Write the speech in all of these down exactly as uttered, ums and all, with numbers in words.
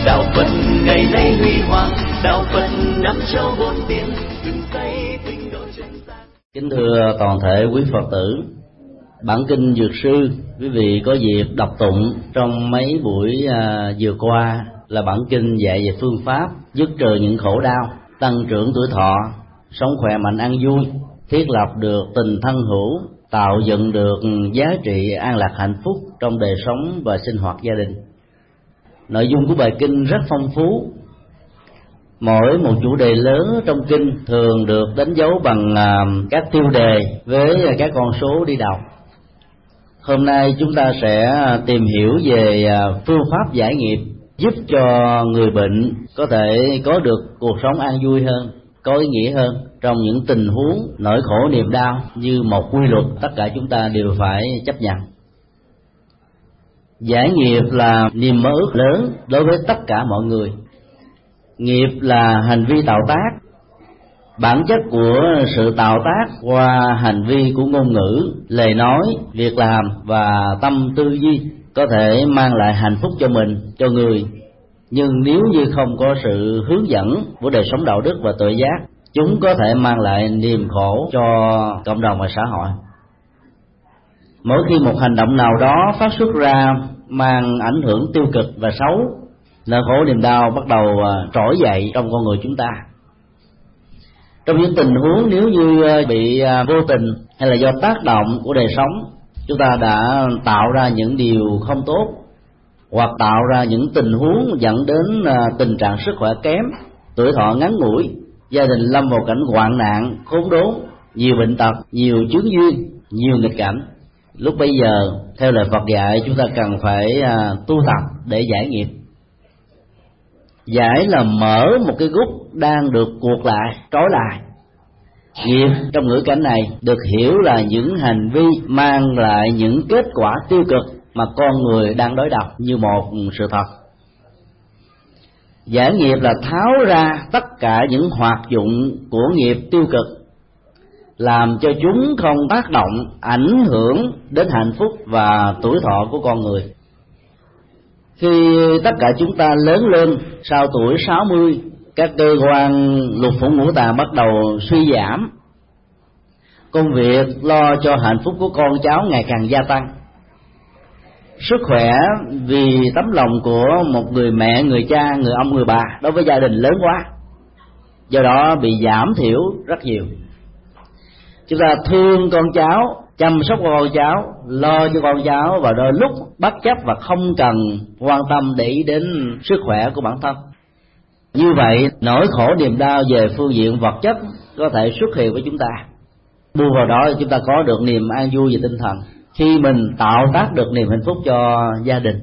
đạo Phật ngày nay huy hoàng, đạo Phật năm châu bốn biển, từng cây tinh độ chân gian. Kính thưa toàn thể quý Phật tử, bản kinh Dược Sư quý vị có dịp đọc tụng trong mấy buổi à, vừa qua là bản kinh dạy về phương pháp dứt trừ những khổ đau, tăng trưởng tuổi thọ, sống khỏe mạnh an vui, thiết lập được tình thân hữu, tạo dựng được giá trị an lạc hạnh phúc trong đời sống và sinh hoạt gia đình. Nội dung của bài kinh rất phong phú. Mỗi một chủ đề lớn trong kinh thường được đánh dấu bằng các tiêu đề với các con số đi đầu. Hôm nay chúng ta sẽ tìm hiểu về phương pháp giải nghiệp, giúp cho người bệnh có thể có được cuộc sống an vui hơn, có ý nghĩa hơn trong những tình huống nỗi khổ niềm đau như một quy luật tất cả chúng ta đều phải chấp nhận. Giải nghiệp là niềm mơ ước lớn đối với tất cả mọi người. Nghiệp là hành vi tạo tác. Bản chất của sự tạo tác qua hành vi của ngôn ngữ, lời nói, việc làm và tâm tư duy có thể mang lại hạnh phúc cho mình, cho người. Nhưng nếu như không có sự hướng dẫn của đời sống đạo đức và tự giác, chúng có thể mang lại niềm khổ cho cộng đồng và xã hội. Mỗi khi một hành động nào đó phát xuất ra mang ảnh hưởng tiêu cực và xấu, nỗi khổ niềm đau bắt đầu trỗi dậy trong con người chúng ta. Trong những tình huống nếu như bị vô tình hay là do tác động của đời sống, chúng ta đã tạo ra những điều không tốt hoặc tạo ra những tình huống dẫn đến tình trạng sức khỏe kém, tuổi thọ ngắn ngủi, gia đình lâm vào cảnh hoạn nạn, khốn đốn, nhiều bệnh tật, nhiều chướng duyên, nhiều nghịch cảnh. Lúc bấy giờ, theo lời Phật dạy, chúng ta cần phải tu tập để giải nghiệp. Giải là mở một cái gút đang được cuột lại, trói lại. Nghiệp trong ngữ cảnh này được hiểu là những hành vi mang lại những kết quả tiêu cực mà con người đang đối đầu như một sự thật. Giải nghiệp là tháo ra tất cả những hoạt dụng của nghiệp tiêu cực, làm cho chúng không tác động, ảnh hưởng đến hạnh phúc và tuổi thọ của con người. Khi tất cả chúng ta lớn lên sau tuổi sáu mươi, các cơ quan lục phủ ngũ tạng bắt đầu suy giảm, công việc lo cho hạnh phúc của con cháu ngày càng gia tăng. Sức khỏe vì tấm lòng của một người mẹ, người cha, người ông, người bà đối với gia đình lớn quá, do đó bị giảm thiểu rất nhiều. Chúng ta thương con cháu, chăm sóc con cháu, lo cho con cháu, và đôi lúc bất chấp và không cần quan tâm để ý đến sức khỏe của bản thân. Như vậy, nỗi khổ niềm đau về phương diện vật chất có thể xuất hiện với chúng ta. Bù vào đó chúng ta có được niềm an vui về tinh thần khi mình tạo tác được niềm hạnh phúc cho gia đình.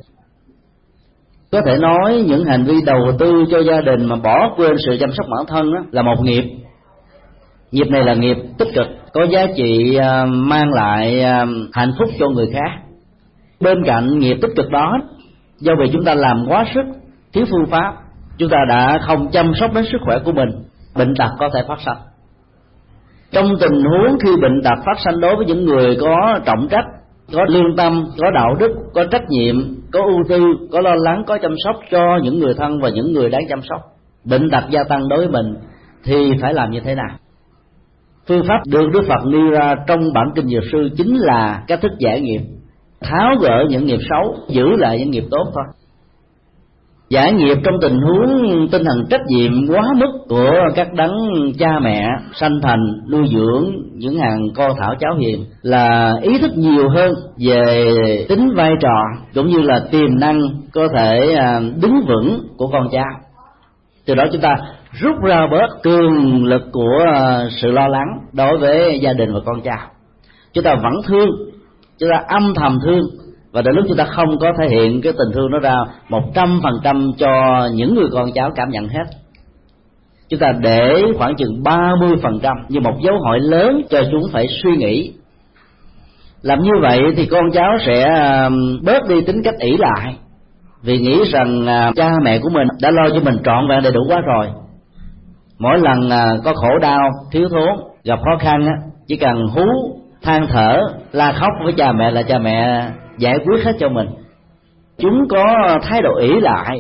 Có thể nói những hành vi đầu tư cho gia đình mà bỏ quên sự chăm sóc bản thân đó là một nghiệp. Nghiệp này là nghiệp tích cực, có giá trị mang lại hạnh phúc cho người khác. Bên cạnh nghiệp tích cực đó, do vì chúng ta làm quá sức, thiếu phương pháp, chúng ta đã không chăm sóc đến sức khỏe của mình, bệnh tật có thể phát sinh. Trong tình huống khi bệnh tật phát sinh đối với những người có trọng trách, có lương tâm, có đạo đức, có trách nhiệm, có ưu tư, có lo lắng, có chăm sóc cho những người thân và những người đáng chăm sóc, bệnh tật gia tăng đối với mình, thì phải làm như thế nào? Phương pháp được Đức Phật nêu ra trong bản kinh Dược Sư chính là cách thức giải nghiệp, tháo gỡ những nghiệp xấu, giữ lại những nghiệp tốt thôi. Giải nghiệp trong tình huống tinh thần trách nhiệm quá mức của các đấng cha mẹ sanh thành nuôi dưỡng những hàng con thảo cháu hiền là ý thức nhiều hơn về tính vai trò cũng như là tiềm năng có thể đứng vững của con cháu. Từ đó chúng ta rút ra bớt cường lực của sự lo lắng đối với gia đình và con cháu. Chúng ta vẫn thương, chúng ta âm thầm thương, và đến lúc chúng ta không có thể hiện cái tình thương nó ra một trăm phần trăm cho những người con cháu cảm nhận hết. Chúng ta để khoảng chừng ba mươi phần trăm như một dấu hỏi lớn cho chúng phải suy nghĩ. Làm như vậy thì con cháu sẽ bớt đi tính cách ỷ lại, vì nghĩ rằng cha mẹ của mình đã lo cho mình trọn vẹn đầy đủ quá rồi. Mỗi lần có khổ đau, thiếu thốn, gặp khó khăn chỉ cần hú, than thở, la khóc với cha mẹ là cha mẹ giải quyết hết cho mình. Chúng có thái độ ỷ lại,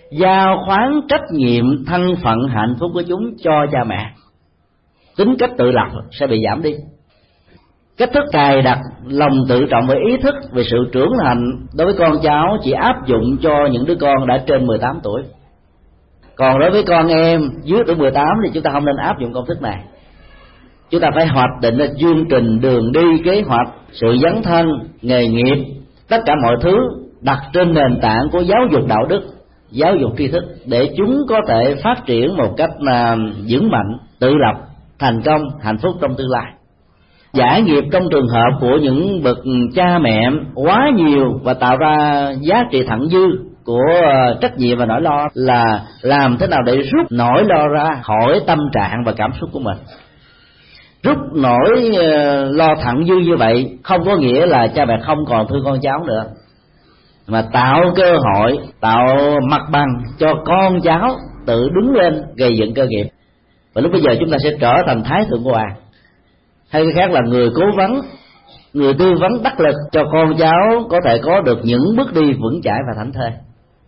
giao khoán trách nhiệm thân phận hạnh phúc của chúng cho cha mẹ. Tính cách tự lập sẽ bị giảm đi. Cách thức cài đặt lòng tự trọng và ý thức về sự trưởng thành đối với con cháu chỉ áp dụng cho những đứa con đã trên mười tám tuổi. Còn đối với con em dưới tuổi mười tám thì chúng ta không nên áp dụng công thức này. Chúng ta phải hoạch định là chương trình, đường đi, kế hoạch, sự dấn thân, nghề nghiệp, tất cả mọi thứ đặt trên nền tảng của giáo dục đạo đức, giáo dục tri thức, để chúng có thể phát triển một cách vững mạnh, tự lập, thành công, hạnh phúc trong tương lai. Giải nghiệp trong trường hợp của những bậc cha mẹ quá nhiều và tạo ra giá trị thặng dư của trách nhiệm và nỗi lo là làm thế nào để rút nỗi lo ra khỏi tâm trạng và cảm xúc của mình. Rút nỗi lo thặng dư như vậy không có nghĩa là cha mẹ không còn thương con cháu nữa, mà tạo cơ hội, tạo mặt bằng cho con cháu tự đứng lên gây dựng cơ nghiệp. Và lúc bây giờ chúng ta sẽ trở thành thái thượng hoàng, hay cái khác là người cố vấn, người tư vấn đắc lực cho con cháu có thể có được những bước đi vững chãi và thảnh thơi.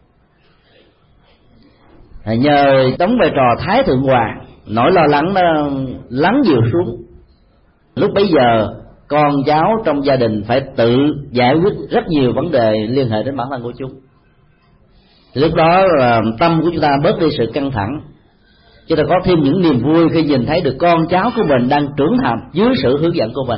Nhờ đóng vai trò thái thượng hoàng, nỗi lo lắng nó lắng dịu xuống. Lúc bấy giờ con cháu trong gia đình phải tự giải quyết rất nhiều vấn đề liên hệ đến bản thân của chúng. Lúc đó tâm của chúng ta bớt đi sự căng thẳng, chúng ta có thêm những niềm vui khi nhìn thấy được con cháu của mình đang trưởng thành dưới sự hướng dẫn của mình.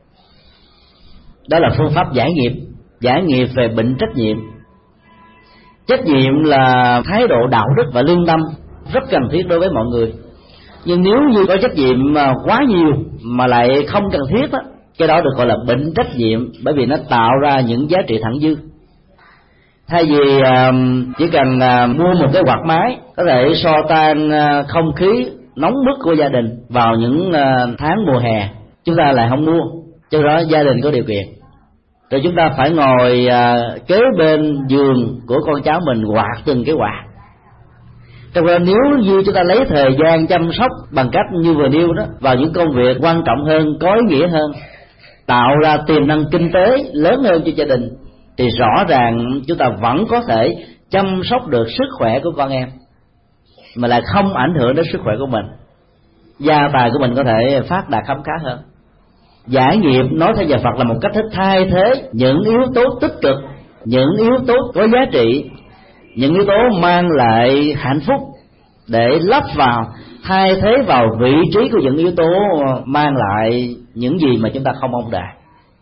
Đó là phương pháp giải nghiệp, giải nghiệp về bệnh trách nhiệm. Trách nhiệm là thái độ đạo đức và lương tâm rất cần thiết đối với mọi người. Nhưng nếu như có trách nhiệm quá nhiều mà lại không cần thiết đó, cái đó được gọi là bệnh trách nhiệm, bởi vì nó tạo ra những giá trị thặng dư. Thay vì chỉ cần mua một cái quạt máy có thể xua tan không khí nóng bức của gia đình vào những tháng mùa hè, chúng ta lại không mua, cho đó gia đình có điều kiện. Rồi chúng ta phải ngồi kế bên giường của con cháu mình quạt từng cái quạt. Trong đó nếu như chúng ta lấy thời gian chăm sóc bằng cách như vừa nêu đó vào những công việc quan trọng hơn, có ý nghĩa hơn, tạo ra tiềm năng kinh tế lớn hơn cho gia đình, thì rõ ràng chúng ta vẫn có thể chăm sóc được sức khỏe của con em mà lại không ảnh hưởng đến sức khỏe của mình. Gia tài của mình có thể phát đạt khấm khá hơn. Giải nghiệp nói theo nhà Phật là một cách thức thay thế những yếu tố tích cực, những yếu tố có giá trị, những yếu tố mang lại hạnh phúc để lắp vào, thay thế vào vị trí của những yếu tố mang lại những gì mà chúng ta không mong đợi.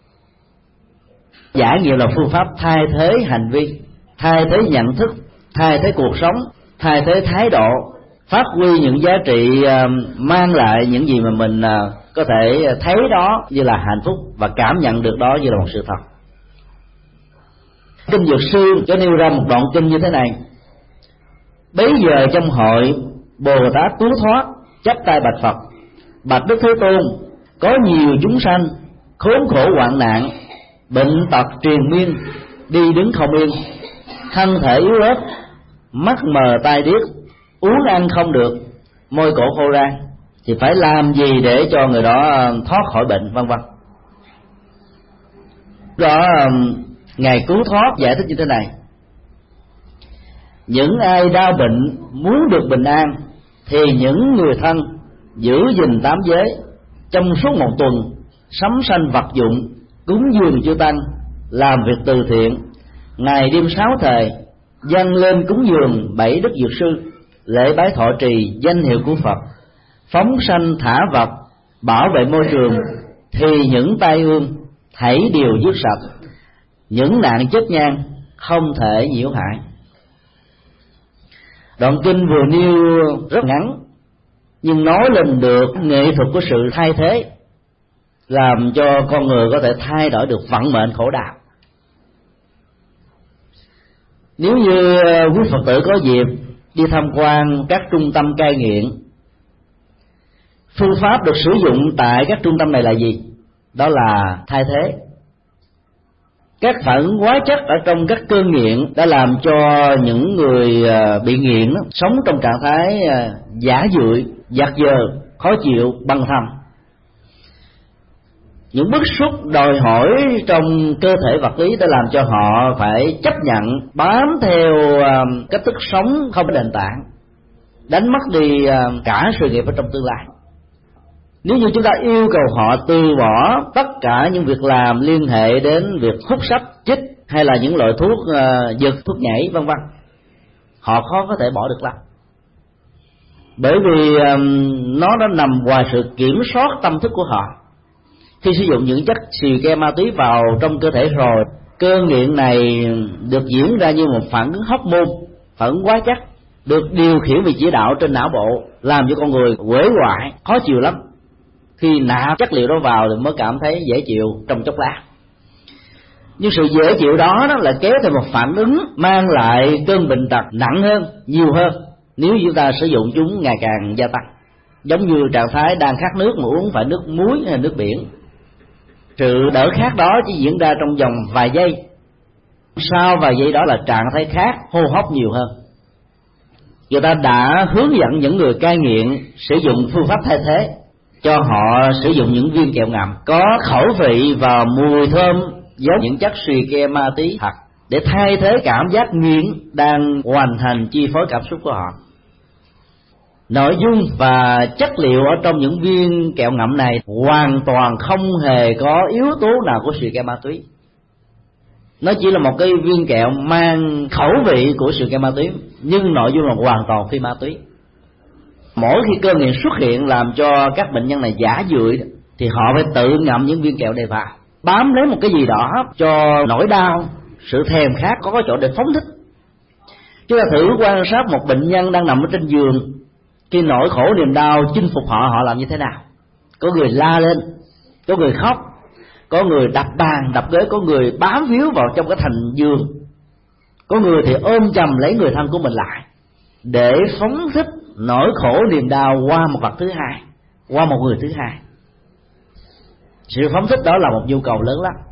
Giải nghiệp là phương pháp thay thế hành vi, thay thế nhận thức, thay thế cuộc sống, thay thế thái độ, phát huy những giá trị mang lại những gì mà mình có thể thấy đó như là hạnh phúc và cảm nhận được đó như là một sự thật. Kinh Dược Sư cho nêu ra một đoạn kinh như thế này: bấy giờ trong hội, Bồ Tát Tú Thoát chắp tay bạch Phật: bạch Đức Thế Tôn, có nhiều chúng sanh khốn khổ hoạn nạn, bệnh tật triền miên, đi đứng không yên, thân thể yếu ớt, mắt mờ tai điếc, uống ăn không được, môi cổ khô ra, thì phải làm gì để cho người đó thoát khỏi bệnh, vân vân. Đó Ngài Cứu Thoát giải thích như thế này: những ai đau bệnh muốn được bình an thì những người thân giữ gìn tám giới, trong suốt một tuần sắm sanh vật dụng, cúng dường chư tăng, làm việc từ thiện, ngày đêm sáu thời, dâng lên cúng dường bảy đức dược sư, lễ bái thọ trì danh hiệu của Phật, phóng sanh thả vật, bảo vệ môi trường, thì những tai ương thảy đều dứt sạch, những nạn chết nhang không thể nhiễu hại. Đoạn kinh vừa nêu rất ngắn, nhưng nói lên được nghệ thuật của sự thay thế, làm cho con người có thể thay đổi được vận mệnh khổ đau. Nếu như quý Phật tử có dịp đi tham quan các trung tâm cai nghiện, phương pháp được sử dụng tại các trung tâm này là gì? Đó là thay thế. Các phản hóa chất ở trong các cơn nghiện đã làm cho những người bị nghiện sống trong trạng thái giả dưỡi, giặt giờ, khó chịu, băng thầm. những bức xúc đòi hỏi trong cơ thể vật lý đã làm cho họ phải chấp nhận bám theo cách thức sống không có nền tảng, đánh mất đi cả sự nghiệp ở trong tương lai. Nếu như chúng ta yêu cầu họ từ bỏ tất cả những việc làm liên hệ đến việc hút sách, chích hay là những loại thuốc uh, dược, thuốc nhảy vân vân, họ khó có thể bỏ được lắm. Bởi vì um, nó đã nằm ngoài sự kiểm soát tâm thức của họ. Khi sử dụng những chất xì ke ma túy vào trong cơ thể rồi, cơn nghiện này được diễn ra như một phản ứng hormone, phản ứng hóa chất, được điều khiển vì chỉ đạo trên não bộ, làm cho con người uể oải, khó chịu lắm. Khi nạp chất liệu đó vào thì mới cảm thấy dễ chịu trong chốc lát. Nhưng sự dễ chịu đó, đó là kéo theo một phản ứng mang lại cơn bệnh tật nặng hơn, nhiều hơn nếu chúng ta sử dụng chúng ngày càng gia tăng. Giống như trạng thái đang khát nước mà uống phải nước muối hay nước biển. Sự đỡ khát đó chỉ diễn ra trong vòng vài giây, sau vài giây đó là trạng thái khát hô hấp nhiều hơn. Người ta đã hướng dẫn những người cai nghiện sử dụng phương pháp thay thế, cho họ sử dụng những viên kẹo ngậm có khẩu vị và mùi thơm giống những chất xì ke ma túy thật, để thay thế cảm giác nghiện đang hoàn thành chi phối cảm xúc của họ. Nội dung và chất liệu ở trong những viên kẹo ngậm này hoàn toàn không hề có yếu tố nào của xì ke ma túy. Nó chỉ là một cái viên kẹo mang khẩu vị của xì ke ma túy, nhưng nội dung là hoàn toàn phi ma túy. Mỗi khi cơn nghiện xuất hiện làm cho các bệnh nhân này giả dưỡi, thì họ phải tự ngậm những viên kẹo này vào, bám lấy một cái gì đó cho nỗi đau, sự thèm khát có cái chỗ để phóng thích. Chúng ta thử quan sát một bệnh nhân đang nằm ở trên giường, khi nỗi khổ niềm đau chinh phục họ, họ làm như thế nào? Có người la lên, có người khóc, có người đập bàn đập ghế, có người bám víu vào trong cái thành giường, có người thì ôm chầm lấy người thân của mình lại để phóng thích nỗi khổ niềm đau qua một vật thứ hai, qua một người thứ hai. Sự phóng thích đó là một nhu cầu lớn lắm.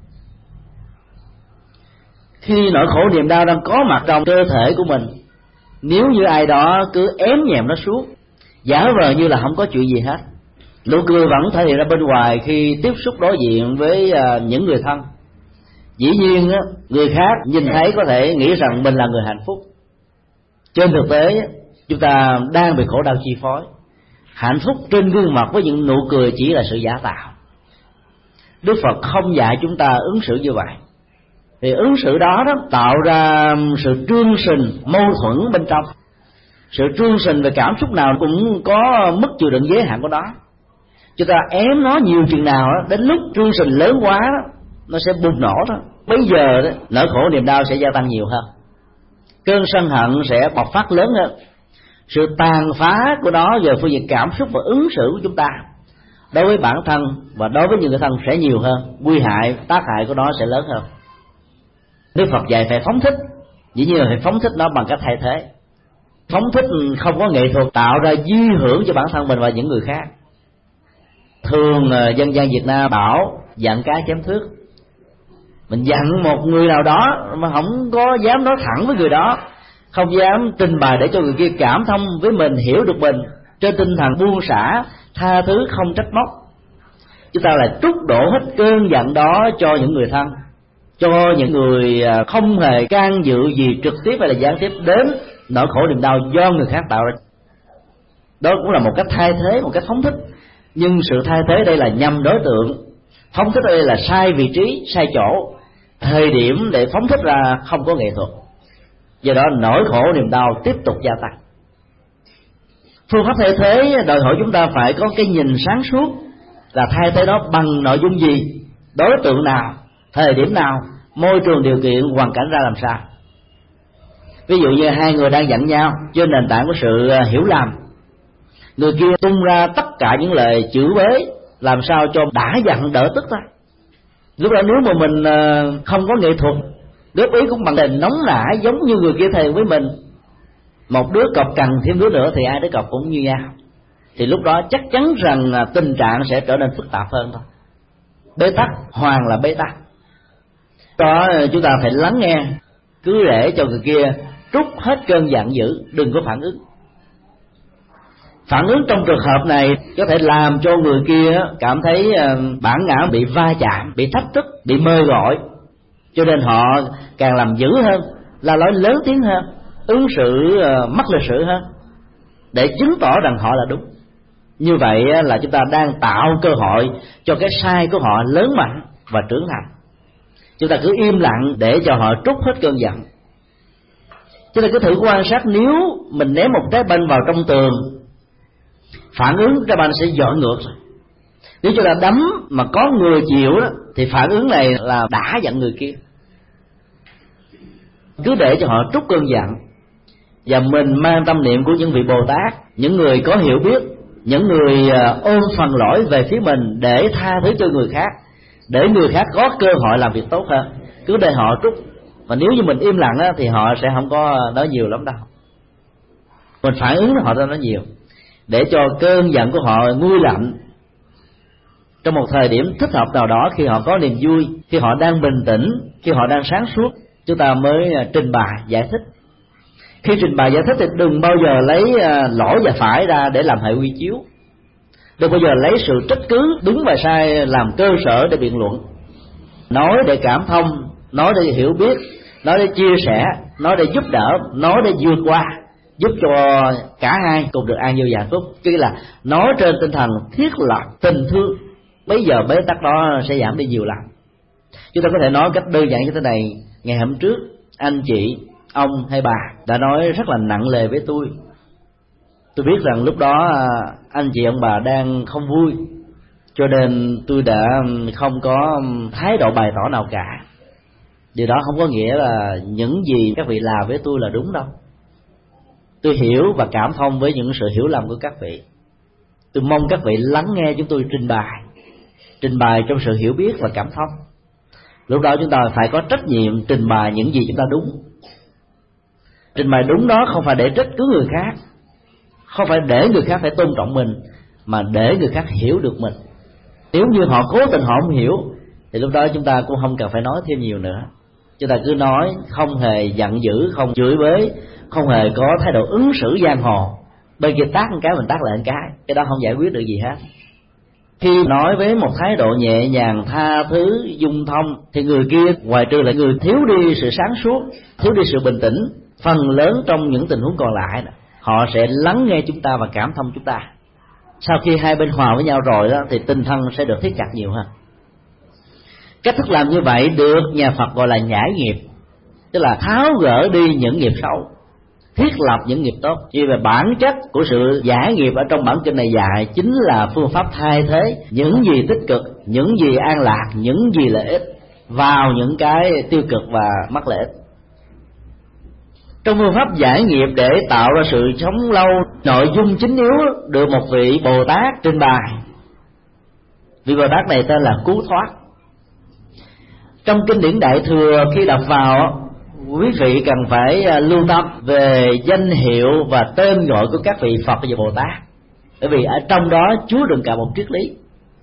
Khi nỗi khổ niềm đau đang có mặt trong cơ thể của mình, nếu như ai đó cứ ém nhẹm nó suốt, giả vờ như là không có chuyện gì hết, nụ cười vẫn thể hiện ra bên ngoài khi tiếp xúc đối diện với những người thân. Dĩ nhiên người khác nhìn thấy có thể nghĩ rằng mình là người hạnh phúc. Trên thực tế chúng ta đang bị khổ đau chi phối. Hạnh phúc trên gương mặt với những nụ cười chỉ là sự giả tạo. Đức Phật không dạy chúng ta ứng xử như vậy. Thì ứng xử đó, đó tạo ra sự trương sình, mâu thuẫn bên trong. Sự trương sình về cảm xúc nào cũng có mức chịu đựng giới hạn của nó. Chúng ta ém nó nhiều chừng nào đó, đến lúc trương sình lớn quá đó, nó sẽ bùng nổ đó. Bây giờ đó, nỗi khổ niềm đau sẽ gia tăng nhiều hơn, cơn sân hận sẽ bộc phát lớn hơn. Sự tàn phá của nó về phương diện cảm xúc và ứng xử của chúng ta đối với bản thân và đối với những người thân sẽ nhiều hơn, nguy hại, tác hại của nó sẽ lớn hơn. Đức Phật dạy phải phóng thích, dĩ nhiên là phải phóng thích nó bằng cách thay thế. Phóng thích không có nghệ thuật tạo ra di hưởng cho bản thân mình và những người khác. Thường dân gian Việt Nam bảo dặn cá chém thước. Mình dặn một người nào đó mà không có dám nói thẳng với người đó, không dám trình bày để cho người kia cảm thông với mình, hiểu được mình, trên tinh thần buông xả, tha thứ, không trách móc. Chúng ta lại trút đổ hết cơn giận đó cho những người thân, cho những người không hề can dự gì trực tiếp hay là gián tiếp đến nỗi khổ niềm đau do người khác tạo ra. Đó cũng là một cách thay thế, một cách phóng thích. Nhưng sự thay thế đây là nhằm đối tượng, phóng thích đây là sai vị trí, sai chỗ, thời điểm để phóng thích ra không có nghệ thuật. Do đó nỗi khổ niềm đau tiếp tục gia tăng. Phương pháp thay thế đòi hỏi chúng ta phải có cái nhìn sáng suốt, là thay thế đó bằng nội dung gì, đối tượng nào, thời điểm nào, môi trường điều kiện, hoàn cảnh ra làm sao. Ví dụ như hai người đang giận nhau trên nền tảng của sự hiểu lầm, người kia tung ra tất cả những lời chửi bới làm sao cho đã giận đỡ tức thôi. Lúc đó nếu mà mình không có nghệ thuật góp ý cũng bằng tình nóng nảy giống như người kia thề với mình, một đứa cọc cần thêm đứa nữa thì ai đứa cọc cũng như nhau, thì lúc đó chắc chắn rằng tình trạng sẽ trở nên phức tạp hơn thôi. Bế tắc, hoàn là bế tắc. Đó chúng ta phải lắng nghe, cứ để cho người kia trút hết cơn giận dữ, đừng có phản ứng. Phản ứng trong trường hợp này có thể làm cho người kia cảm thấy bản ngã bị va chạm, bị thách thức, bị mời gọi, cho nên họ càng làm dữ hơn, la lối lớn tiếng hơn, ứng xử mất lịch sự hơn, để chứng tỏ rằng họ là đúng. Như vậy là chúng ta đang tạo cơ hội cho cái sai của họ lớn mạnh và trưởng thành. Chúng ta cứ im lặng để cho họ trút hết cơn giận. Chúng ta cứ thử quan sát, nếu mình ném một trái banh vào trong tường, phản ứng trái banh sẽ dội ngược rồi. Nếu chúng ta đấm mà có người chịu đó, thì phản ứng này là đã giận người kia. Cứ để cho họ trút cơn giận, và mình mang tâm niệm của những vị Bồ Tát, những người có hiểu biết, những người ôm phần lỗi về phía mình để tha thứ cho người khác, để người khác có cơ hội làm việc tốt hơn. Cứ để họ trút. Và nếu như mình im lặng á, thì họ sẽ không có nói nhiều lắm đâu. Mình phản ứng họ ra nói nhiều, để cho cơn giận của họ nguôi lạnh. Trong một thời điểm thích hợp nào đó, khi họ có niềm vui, khi họ đang bình tĩnh, khi họ đang sáng suốt, chúng ta mới trình bày giải thích. Khi trình bày giải thích thì đừng bao giờ lấy lỗi và phải ra để làm hệ quy chiếu. Đừng bao giờ lấy sự trách cứ đúng và sai làm cơ sở để biện luận. Nói để cảm thông, nói để hiểu biết, nói để chia sẻ, nói để giúp đỡ, nói để vượt qua, giúp cho cả hai cùng được an vui và hạnh phúc. Chứ là nói trên tinh thần thiết lập tình thương, bây giờ bế tắc đó sẽ giảm đi nhiều lắm. Chúng ta có thể nói cách đơn giản như thế này: ngày hôm trước anh chị, ông hay bà đã nói rất là nặng nề với tôi. Tôi biết rằng lúc đó anh chị ông bà đang không vui, cho nên tôi đã không có thái độ bày tỏ nào cả. Điều đó không có nghĩa là những gì các vị làm với tôi là đúng đâu. Tôi hiểu và cảm thông với những sự hiểu lầm của các vị. Tôi mong các vị lắng nghe chúng tôi trình bày, trình bày trong sự hiểu biết và cảm thông. Lúc đó chúng ta phải có trách nhiệm trình bày những gì chúng ta đúng. Trình bày đúng đó không phải để trách cứ người khác, không phải để người khác phải tôn trọng mình, mà để người khác hiểu được mình. Nếu như họ cố tình họ không hiểu, thì lúc đó chúng ta cũng không cần phải nói thêm nhiều nữa. Chúng ta cứ nói, không hề giận dữ, không chửi bới, không hề có thái độ ứng xử giang hồ. Bên kia tác một cái mình tác lại một cái, cái đó không giải quyết được gì hết. Khi nói với một thái độ nhẹ nhàng, tha thứ, dung thông, thì người kia ngoài trừ là người thiếu đi sự sáng suốt, thiếu đi sự bình tĩnh, phần lớn trong những tình huống còn lại họ sẽ lắng nghe chúng ta và cảm thông chúng ta. Sau khi hai bên hòa với nhau rồi đó, thì tinh thân sẽ được thiết chặt nhiều hơn. Cách thức làm như vậy được nhà Phật gọi là nhải nghiệp, tức là tháo gỡ đi những nghiệp xấu, thiết lập những nghiệp tốt. Vì về bản chất của sự giải nghiệp ở trong bản kinh này dạy chính là phương pháp thay thế những gì tích cực, những gì an lạc, những gì lợi ích vào những cái tiêu cực và mất lợi ích. Trong phương pháp giải nghiệp để tạo ra sự sống lâu, nội dung chính yếu được một vị Bồ Tát trình bày. Vị Bồ Tát này tên là Cứu Thoát. Trong kinh điển Đại Thừa khi đọc vào, quý vị cần phải lưu tâm về danh hiệu và tên gọi của các vị Phật và Bồ Tát, bởi vì ở trong đó chứa đựng cả một triết lý.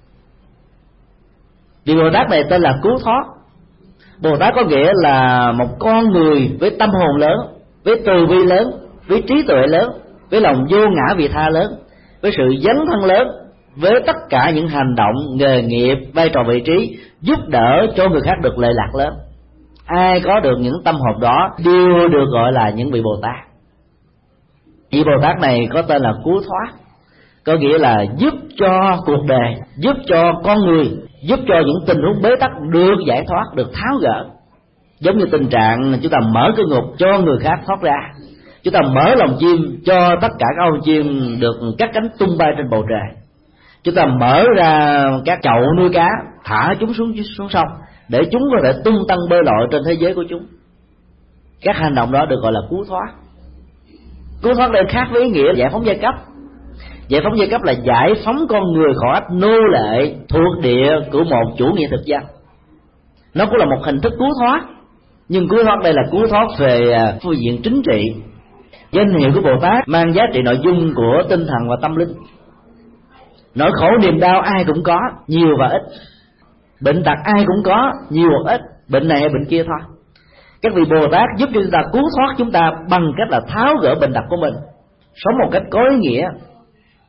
Vị Bồ Tát này tên là Cứu Thoát. Bồ Tát có nghĩa là một con người với tâm hồn lớn, với từ bi lớn, với trí tuệ lớn, với lòng vô ngã vị tha lớn, với sự dấn thân lớn, với tất cả những hành động, nghề nghiệp, vai trò vị trí, giúp đỡ cho người khác được lợi lạc lớn. Ai có được những tâm hồn đó đều được gọi là những vị Bồ Tát. Vị Bồ Tát này có tên là Cứu Thoát, có nghĩa là giúp cho cuộc đời, giúp cho con người, giúp cho những tình huống bế tắc được giải thoát, được tháo gỡ. Giống như tình trạng chúng ta mở cái ngục cho người khác thoát ra, chúng ta mở lòng chim cho tất cả các con chim được cắt cánh tung bay trên bầu trời, chúng ta mở ra các chậu nuôi cá, thả chúng xuống xuống sông để chúng có thể tung tăng bơi lội trên thế giới của chúng. Các hành động đó được gọi là cứu thoát. Cứu thoát đây khác với ý nghĩa giải phóng giai cấp. Giải phóng giai cấp là giải phóng con người khỏi ách nô lệ thuộc địa của một chủ nghĩa thực dân. Nó cũng là một hình thức cứu thoát, nhưng cứu thoát đây là cứu thoát về phương diện chính trị. Danh hiệu của Bồ Tát mang giá trị nội dung của tinh thần và tâm linh. Nỗi khổ niềm đau ai cũng có, nhiều và ít. Bệnh tật ai cũng có, nhiều hoặc ít, bệnh này hay bệnh kia thôi. Các vị Bồ Tát giúp cho chúng ta cứu thoát chúng ta bằng cách là tháo gỡ bệnh tật của mình, sống một cách có ý nghĩa,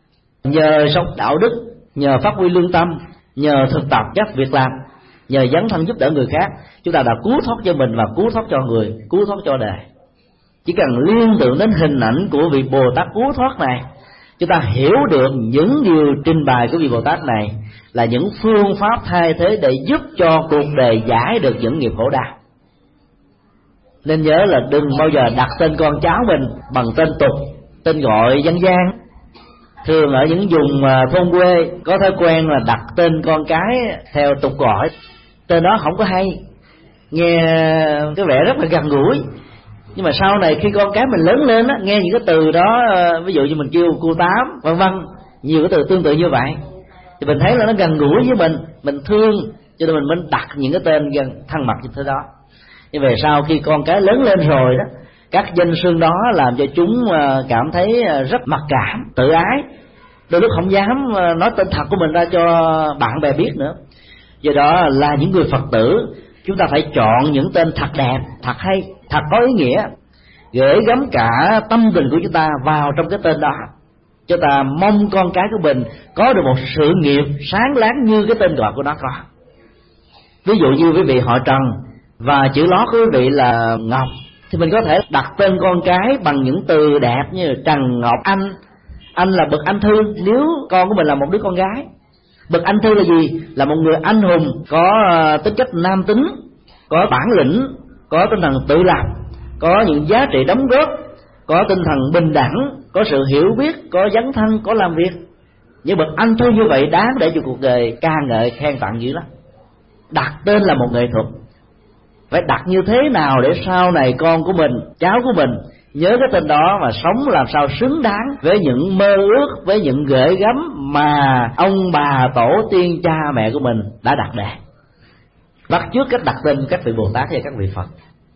nhờ sống đạo đức, nhờ phát huy lương tâm, nhờ thực tập các việc làm, nhờ dấn thân giúp đỡ người khác, chúng ta đã cứu thoát cho mình và cứu thoát cho người, cứu thoát cho đời. Chỉ cần liên tưởng đến hình ảnh của vị Bồ Tát cứu thoát này, chúng ta hiểu được những điều trình bày của vị Bồ Tát này là những phương pháp thay thế để giúp cho cuộc đời giải được những nghiệp khổ đau. Nên nhớ là đừng bao giờ đặt tên con cháu mình bằng tên tục, tên gọi dân gian. Thường ở những vùng thôn quê có thói quen là đặt tên con cái theo tục gọi. Tên đó không có hay, nghe cái vẻ rất là gần gũi, nhưng mà sau này khi con cái mình lớn lên á, nghe những cái từ đó, ví dụ như mình kêu cô Tám vân vân, nhiều cái từ tương tự như vậy, thì mình thấy là nó gần gũi với mình, mình thương, cho nên mình mới đặt những cái tên gần thân mật như thế đó. Nhưng về sau khi con cái lớn lên rồi đó, các danh xưng đó làm cho chúng cảm thấy rất mặc cảm, tự ái, đôi lúc không dám nói tên thật của mình ra cho bạn bè biết nữa. Do đó là những người Phật tử, chúng ta phải chọn những tên thật đẹp, thật hay, thật có ý nghĩa, gửi gắm cả tâm tình của chúng ta vào trong cái tên đó, cho ta mong con cái của mình có được một sự nghiệp sáng láng như cái tên gọi của nó có. Ví dụ như quý vị họ Trần và chữ lót của quý vị là Ngọc, thì mình có thể đặt tên con cái bằng những từ đẹp như Trần Ngọc Anh. Anh là bậc anh thư nếu con của mình là một đứa con gái. Bậc anh thư là gì? Là một người anh hùng, có tính cách nam tính, có bản lĩnh, có tinh thần tự lập, có những giá trị đóng góp, có tinh thần bình đẳng, có sự hiểu biết, có dấn thân, có làm việc. Những bậc anh thư như vậy đáng để cho cuộc đời ca ngợi khen tặng dữ lắm. Đặt tên là một nghệ thuật, phải đặt như thế nào để sau này con của mình, cháu của mình nhớ cái tên đó và sống làm sao xứng đáng với những mơ ước, với những gửi gắm mà ông bà tổ tiên cha mẹ của mình đã đặt để. Bắt chước cách đặt tên các vị Bồ Tát và các vị Phật.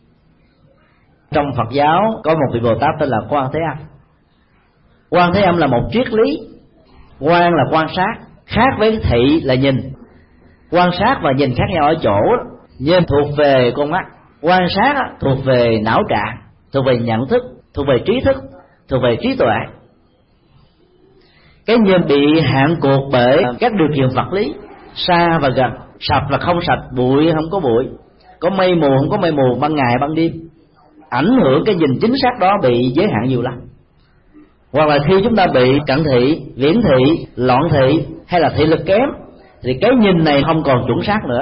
Trong Phật giáo có một vị Bồ Tát tên là Quan Thế Âm. Quan Thế Âm là một triết lý. Quan là quan sát, khác với thị là nhìn. Quan sát và nhìn khác nhau ở chỗ, nhìn thuộc về con mắt, quan sát thuộc về não trạng, thuộc về nhận thức, thuộc về trí thức, thuộc về trí tuệ. Cái nhìn bị hạn cuộc bởi các điều kiện vật lý, xa và gần, sạch và không sạch, bụi không có bụi, có mây mù không có mây mù, ban ngày ban đêm, ảnh hưởng cái nhìn chính xác đó bị giới hạn nhiều lắm. Hoặc là khi chúng ta bị cận thị, viễn thị, loạn thị hay là thị lực kém, thì cái nhìn này không còn chuẩn xác nữa.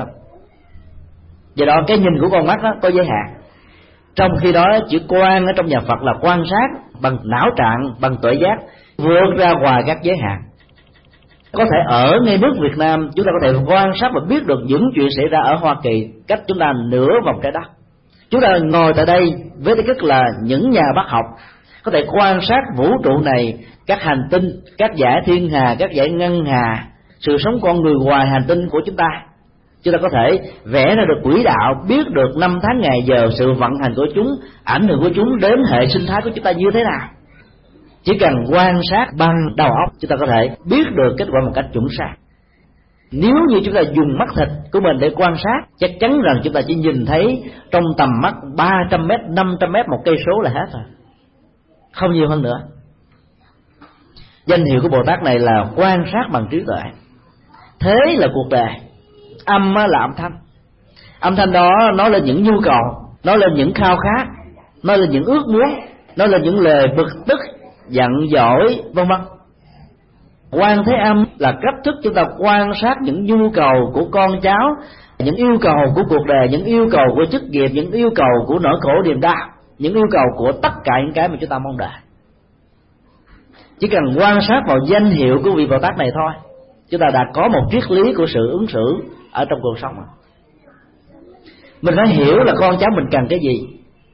Do đó cái nhìn của con mắt đó có giới hạn. Trong khi đó chữ quan ở trong nhà Phật là quan sát bằng não trạng, bằng tuệ giác, vượt ra ngoài các giới hạn. Có thể ở ngay nước Việt Nam chúng ta có thể quan sát và biết được những chuyện xảy ra ở Hoa Kỳ cách chúng ta nửa vòng trái đất. Chúng ta ngồi tại đây với tư cách là những nhà bác học, có thể quan sát vũ trụ này, các hành tinh, các dải thiên hà, các dải ngân hà, sự sống con người ngoài hành tinh của chúng ta. Chúng ta có thể vẽ ra được quỹ đạo, biết được năm tháng ngày giờ, sự vận hành của chúng, ảnh hưởng của chúng đến hệ sinh thái của chúng ta như thế nào. Chỉ cần quan sát bằng đầu óc, chúng ta có thể biết được kết quả một cách chuẩn xác. Nếu như chúng ta dùng mắt thịt của mình để quan sát, chắc chắn rằng chúng ta chỉ nhìn thấy trong tầm mắt ba trăm mét, năm trăm mét, một cây số là hết rồi, không nhiều hơn nữa. Danh hiệu của Bồ Tát này là quan sát bằng trí tuệ. Thế là cuộc đời. Âm là âm thanh. Âm thanh đó nói lên những nhu cầu, nói lên những khao khát, nói lên những ước muốn, nói lên những lời bực tức, giận dỗi, vân vân. Quan Thế Âm là cách thức chúng ta quan sát những nhu cầu của con cháu, những yêu cầu của cuộc đời, những yêu cầu của chức nghiệp, những yêu cầu của nỗi khổ niềm đau, những yêu cầu của tất cả những cái mà chúng ta mong đợi. Chỉ cần quan sát vào danh hiệu của vị Bồ Tát này thôi, chúng ta đã có một triết lý của sự ứng xử ở trong cuộc sống. Mình phải hiểu là con cháu mình cần cái gì,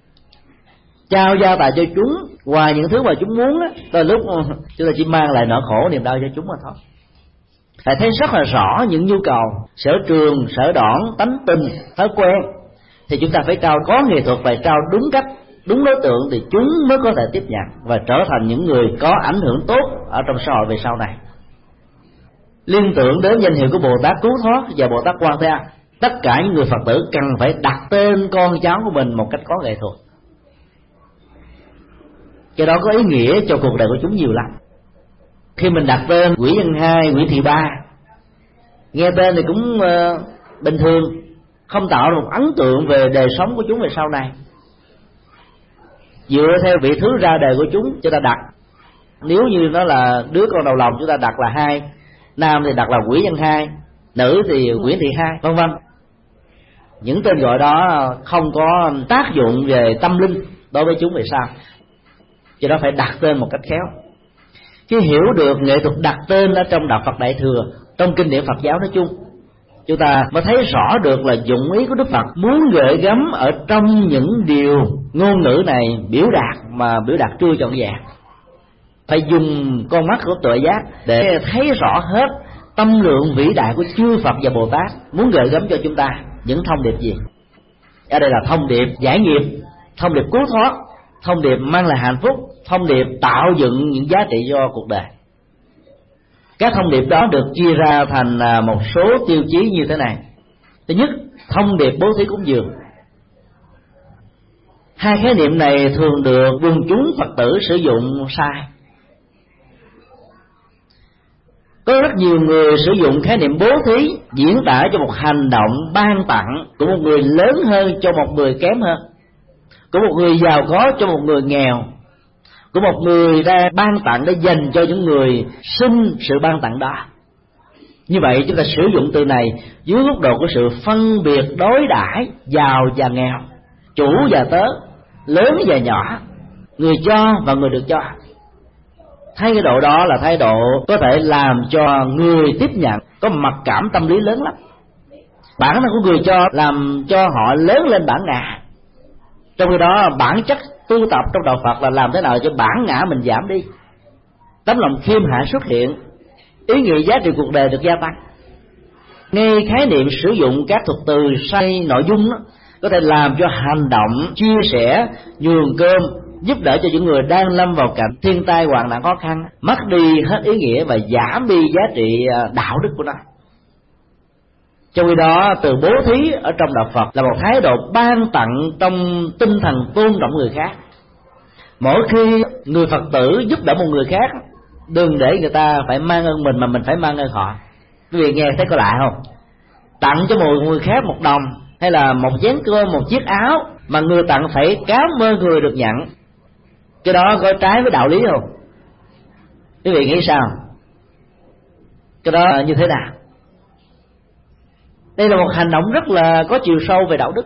trao gia tài cho chúng. Ngoài những thứ mà chúng muốn á, đôi lúc chúng ta chỉ mang lại nỗi khổ niềm đau cho chúng mà thôi. Phải thấy rất là rõ những nhu cầu, sở trường, sở đoản, tánh tình, thói quen, thì chúng ta phải trao có nghệ thuật, phải trao đúng cách, đúng đối tượng, thì chúng mới có thể tiếp nhận và trở thành những người có ảnh hưởng tốt ở trong xã hội về sau này. Liên tưởng đến danh hiệu của Bồ Tát Cứu Thoát và Bồ Tát Quan Thế Âm, tất cả những người Phật tử cần phải đặt tên con cháu của mình một cách có nghệ thuật. Cái đó có ý nghĩa cho cuộc đời của chúng nhiều lắm. Khi mình đặt tên Nguyễn Văn Hai, Nguyễn Thị Ba, nghe tên thì cũng uh, bình thường, không tạo được một ấn tượng về đời sống của chúng về sau này. Dựa theo vị thứ ra đời của chúng, chúng ta đặt. Nếu như nó là đứa con đầu lòng, chúng ta đặt là Hai, nam thì đặt là Nguyễn Văn Hai, nữ thì Nguyễn Thị Hai, vân vân. Những tên gọi đó không có tác dụng về tâm linh đối với chúng về sau, cho đó phải đặt tên một cách khéo. Khi hiểu được nghệ thuật đặt tên ở trong đạo Phật Đại Thừa, trong kinh điển Phật giáo nói chung, chúng ta mới thấy rõ được là dụng ý của Đức Phật muốn gợi gắm ở trong những điều ngôn ngữ này biểu đạt mà biểu đạt chưa trọn vẹn. Phải dùng con mắt của tuệ giác để thấy rõ hết tâm lượng vĩ đại của chư Phật và Bồ Tát muốn gợi gắm cho chúng ta những thông điệp gì. Ở đây là thông điệp giải nghiệp, thông điệp cứu thoát, thông điệp mang lại hạnh phúc, thông điệp tạo dựng những giá trị cho cuộc đời. Các thông điệp đó được chia ra thành một số tiêu chí như thế này. Thứ nhất, thông điệp bố thí cúng dường. Hai khái niệm này thường được quần chúng Phật tử sử dụng sai. Có rất nhiều người sử dụng khái niệm bố thí diễn tả cho một hành động ban tặng của một người lớn hơn cho một người kém hơn, của một người giàu có cho một người nghèo, của một người đang ban tặng để dành cho những người xin sự ban tặng đó. Như vậy chúng ta sử dụng từ này dưới góc độ của sự phân biệt đối đãi giàu và nghèo, chủ và tớ, lớn và nhỏ, người cho và người được cho. Thái độ đó là thái độ có thể làm cho người tiếp nhận có mặc cảm tâm lý lớn lắm. Bản năng của người cho làm cho họ lớn lên bản ngã, trong khi đó bản chất tu tập trong đạo Phật là làm thế nào cho bản ngã mình giảm đi, tấm lòng khiêm hạ xuất hiện, ý nghĩa giá trị cuộc đời được gia tăng. Ngay khái niệm sử dụng các thuật từ sai nội dung đó, có thể làm cho hành động chia sẻ, nhường cơm, giúp đỡ cho những người đang lâm vào cảnh thiên tai hoạn nạn khó khăn mất đi hết ý nghĩa và giảm đi giá trị đạo đức của nó. Trong khi đó, từ bố thí ở trong đạo Phật là một thái độ ban tặng trong tinh thần tôn trọng người khác. Mỗi khi người Phật tử giúp đỡ một người khác, đừng để người ta phải mang ơn mình mà mình phải mang ơn họ. Quý vị nghe thấy có lạ không? Tặng cho một người khác một đồng hay là một chén cơm, một chiếc áo mà người tặng phải cảm ơn người được nhận, cái đó có trái với đạo lý không? Quý vị nghĩ sao? Cái đó là như thế nào? Đây là một hành động rất là có chiều sâu về đạo đức.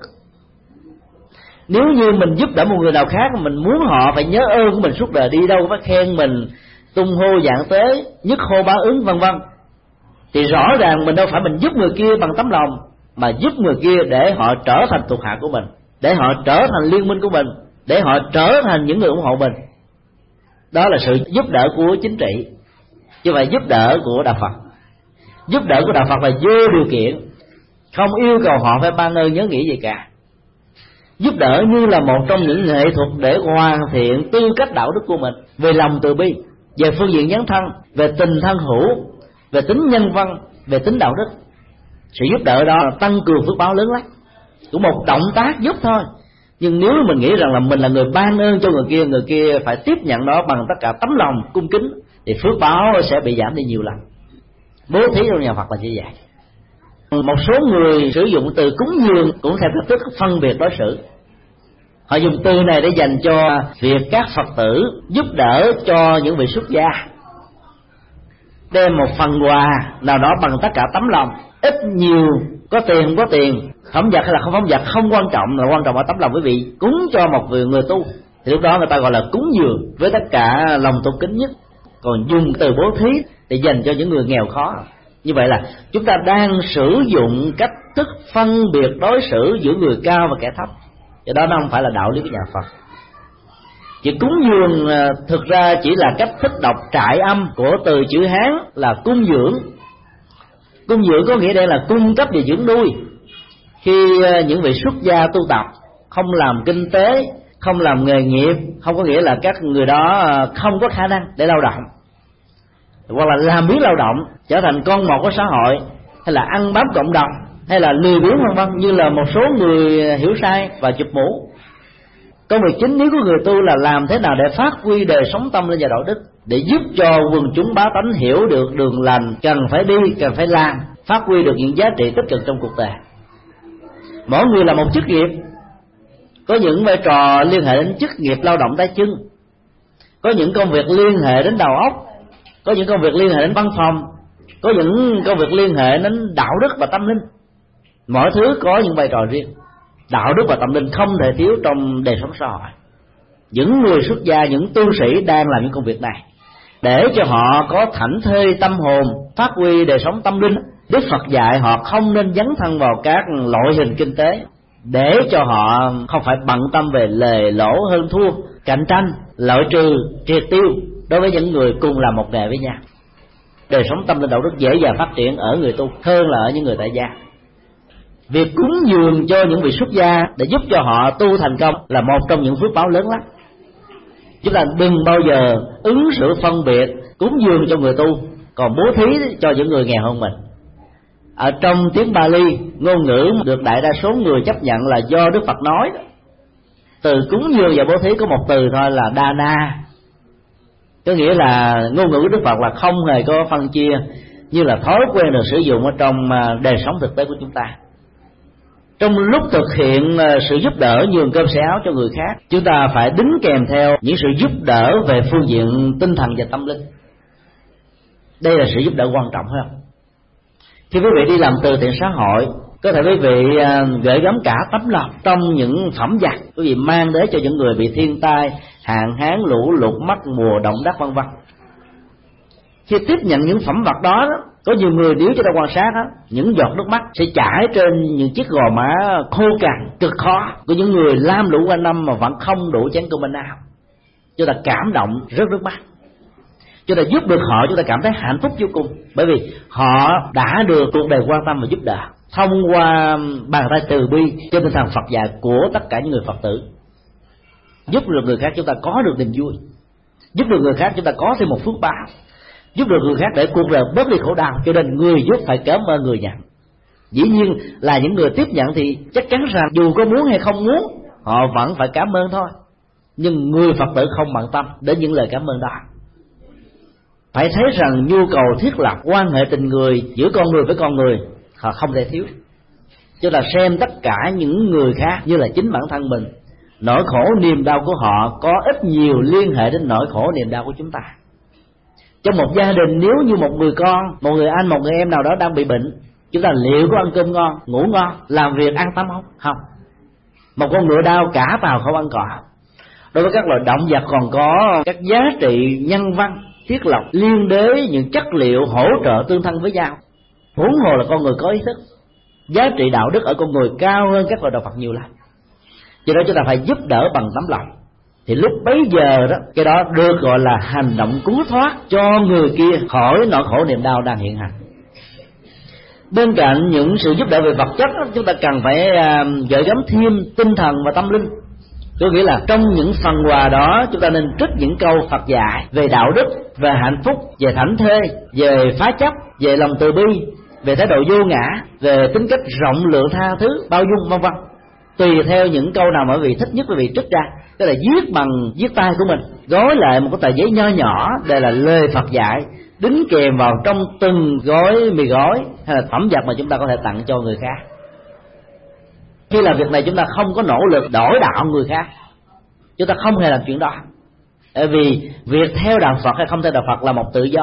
Nếu như mình giúp đỡ một người nào khác, mình muốn họ phải nhớ ơn của mình suốt đời, đi đâu phải khen mình, tung hô dạng tế, nhất hô bá ứng vân vân, thì rõ ràng mình đâu phải mình giúp người kia bằng tấm lòng, mà giúp người kia để họ trở thành thuộc hạ của mình, để họ trở thành liên minh của mình, để họ trở thành những người ủng hộ mình. Đó là sự giúp đỡ của chính trị, chứ phải giúp đỡ của đạo Phật. Giúp đỡ của đạo Phật là vô điều kiện, không yêu cầu họ phải ban ơn nhớ nghĩa gì cả. Giúp đỡ như là một trong những nghệ thuật để hoàn thiện tư cách đạo đức của mình, về lòng từ bi, về phương diện dấn thân, về tình thân hữu, về tính nhân văn, về tính đạo đức. Sự giúp đỡ đó là tăng cường phước báo lớn lắm, cũng một động tác giúp thôi. Nhưng nếu mình nghĩ rằng là mình là người ban ơn cho người kia, người kia phải tiếp nhận đó bằng tất cả tấm lòng cung kính, thì phước báo sẽ bị giảm đi nhiều lần. Bố thí trong nhà Phật là như vậy. Một số người sử dụng từ cúng dường cũng theo cách thức phân biệt đối xử. Họ dùng từ này để dành cho việc các Phật tử giúp đỡ cho những vị xuất gia, đem một phần quà nào đó bằng tất cả tấm lòng, ít nhiều, có tiền không có tiền, phóng dật hay là không phóng dật không quan trọng, là quan trọng ở tấm lòng quý vị cúng cho một người người tu, thì lúc đó người ta gọi là cúng dường với tất cả lòng tôn kính nhất. Còn dùng từ bố thí để dành cho những người nghèo khó, như vậy là chúng ta đang sử dụng cách thức phân biệt đối xử giữa người cao và kẻ thấp, cho đó nó không phải là đạo lý của nhà Phật. Chỉ cúng dường thực ra chỉ là cách thức đọc trại âm của từ chữ Hán là cung dưỡng. Cung dưỡng có nghĩa đây là cung cấp và dưỡng nuôi. Khi những vị xuất gia tu tập không làm kinh tế, không làm nghề nghiệp, không có nghĩa là các người đó không có khả năng để lao động, hoặc là làm biến lao động, trở thành con một của xã hội, hay là ăn bám cộng đồng, hay là lười biếng vân vân, như là một số người hiểu sai và chụp mũ. Công việc chính yếu của người tu là làm thế nào để phát huy đời sống tâm linh và đạo đức, để giúp cho quần chúng bá tánh hiểu được đường lành cần phải đi, cần phải làm, phát huy được những giá trị tích cực trong cuộc đời. Mỗi người là một chức nghiệp, có những vai trò liên hệ đến chức nghiệp lao động tay chân, có những công việc liên hệ đến đầu óc, có những công việc liên hệ đến văn phòng, có những công việc liên hệ đến đạo đức và tâm linh. Mỗi thứ có những vai trò riêng. Đạo đức và tâm linh không thể thiếu trong đời sống xã hội. Những người xuất gia, những tu sĩ đang làm những công việc này để cho họ có thảnh thơi tâm hồn, phát huy đời sống tâm linh. Đức Phật dạy họ không nên dấn thân vào các loại hình kinh tế, để cho họ không phải bận tâm về lề lỗ hơn thua, cạnh tranh, loại trừ, triệt tiêu đối với những người cùng làm một nghề với nhau. Đời sống tâm linh đạo đức dễ dàng phát triển ở người tu hơn là ở những người tại gia. Việc cúng dường cho những vị xuất gia để giúp cho họ tu thành công là một trong những phước báo lớn lắm. Chúng ta đừng bao giờ ứng xử phân biệt cúng dường cho người tu, còn bố thí cho những người nghèo hơn mình. Ở trong tiếng Bali, ngôn ngữ được đại đa số người chấp nhận là do Đức Phật nói. Từ cúng dường và bố thí có một từ thôi là Dana, có nghĩa là ngôn ngữ của Đức Phật là không hề có phân chia như là thói quen được sử dụng ở trong đời sống thực tế của chúng ta. Trong lúc thực hiện sự giúp đỡ nhường cơm xẻ áo cho người khác, chúng ta phải đính kèm theo những sự giúp đỡ về phương diện tinh thần và tâm linh. Đây là sự giúp đỡ quan trọng, phải không? Khi quý vị đi làm từ thiện xã hội, có thể quý vị gửi gắm cả tấm lòng trong những phẩm vật quý vị mang đến cho những người bị thiên tai, hạn hán, lũ lụt, mất mùa, động đất vân vân. Khi tiếp nhận những phẩm vật đó, đó có nhiều người nếu cho ta quan sát đó, những giọt nước mắt sẽ chảy trên những chiếc gò má khô cằn cực khó của những người lam lũ quanh năm mà vẫn không đủ chén cơm manh áo. Chúng ta cảm động rớt nước mắt. Chúng ta giúp được họ, chúng ta cảm thấy hạnh phúc vô cùng, bởi vì họ đã được cuộc đời quan tâm và giúp đỡ thông qua bàn tay từ bi trên tinh thần Phật dạy của tất cả những người Phật tử. Giúp được người khác chúng ta có được niềm vui, giúp được người khác chúng ta có thêm một phước báo, giúp được người khác để cuộc đời bớt đi khổ đau. Cho nên người giúp phải cảm ơn người nhận. Dĩ nhiên là những người tiếp nhận thì chắc chắn rằng dù có muốn hay không muốn họ vẫn phải cảm ơn thôi, nhưng người Phật tử không bận tâm đến những lời cảm ơn đó. Phải thấy rằng nhu cầu thiết lập quan hệ tình người giữa con người với con người họ không thể thiếu. Chứ là xem tất cả những người khác như là chính bản thân mình. Nỗi khổ niềm đau của họ có ít nhiều liên hệ đến nỗi khổ niềm đau của chúng ta. Trong một gia đình, nếu như một người con, một người anh, một người em nào đó đang bị bệnh, chúng ta liệu có ăn cơm ngon, ngủ ngon, làm việc an tâm không? Không. Một con ngựa đau cả tàu không ăn cỏ. Đối với các loài động vật còn có các giá trị nhân văn thiết lập liên đới những chất liệu hỗ trợ tương thân với nhau. Huống hồ là con người có ý thức. Giá trị đạo đức ở con người cao hơn các loài động vật nhiều lắm. Cho nên chúng ta phải giúp đỡ bằng tấm lòng. Thì lúc bấy giờ đó, cái đó được gọi là hành động cứu thoát cho người kia khỏi nỗi khổ niềm đau đang hiện hành. Bên cạnh những sự giúp đỡ về vật chất đó, chúng ta cần phải uh, gửi gắm thêm tinh thần và tâm linh. Tôi nghĩ là trong những phần quà đó chúng ta nên trích những câu Phật dạy về đạo đức, về hạnh phúc, về thảnh thơi, về phá chấp, về lòng từ bi, về thái độ vô ngã, về tính cách rộng lượng tha thứ, bao dung vân vân. Tùy theo những câu nào mà quý vị thích nhất quý vị trích ra, tức là viết bằng viết tay của mình, gói lại một cái tờ giấy nho nhỏ, đây là lời Phật dạy, đính kèm vào trong từng gói mì gói hay là phẩm vật mà chúng ta có thể tặng cho người khác. Khi làm việc này chúng ta không có nỗ lực đổi đạo người khác, chúng ta không hề làm chuyện đó. Bởi vì việc theo đạo Phật hay không theo đạo Phật là một tự do.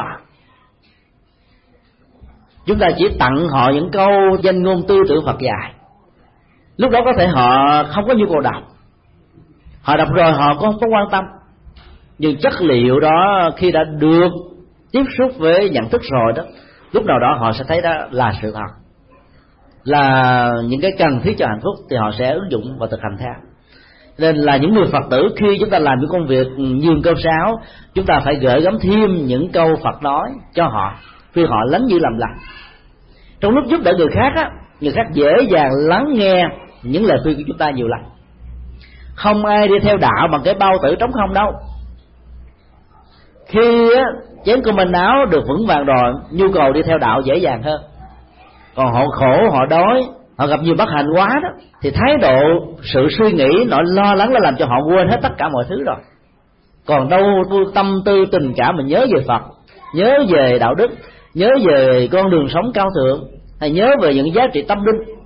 Chúng ta chỉ tặng họ những câu danh ngôn tư tưởng Phật dạy. Lúc đó có thể họ không có nhu cầu đọc, họ đọc rồi họ cũng không có quan tâm, nhưng chất liệu đó khi đã được tiếp xúc với nhận thức rồi đó, lúc nào đó họ sẽ thấy đó là sự thật, là những cái cần thiết cho hạnh phúc, thì họ sẽ ứng dụng và thực hành theo. Nên là những người Phật tử khi chúng ta làm những công việc nhường cơm sáo, chúng ta phải gửi gắm thêm những câu Phật nói cho họ, khi họ lắng dữ làm lành. Trong lúc giúp đỡ người khác á, người khác dễ dàng lắng nghe những lời khuyên của chúng ta nhiều lắm. Không ai đi theo đạo bằng cái bao tử trống không đâu. Khi á, chén cơm manh áo được vững vàng rồi, nhu cầu đi theo đạo dễ dàng hơn. Còn họ khổ, họ đói, họ gặp nhiều bất hạnh quá đó, thì thái độ, sự suy nghĩ, nỗi lo lắng đã làm cho họ quên hết tất cả mọi thứ rồi. Còn đâu tâm tư tình cảm mình nhớ về Phật, nhớ về đạo đức, nhớ về con đường sống cao thượng, hay nhớ về những giá trị tâm linh.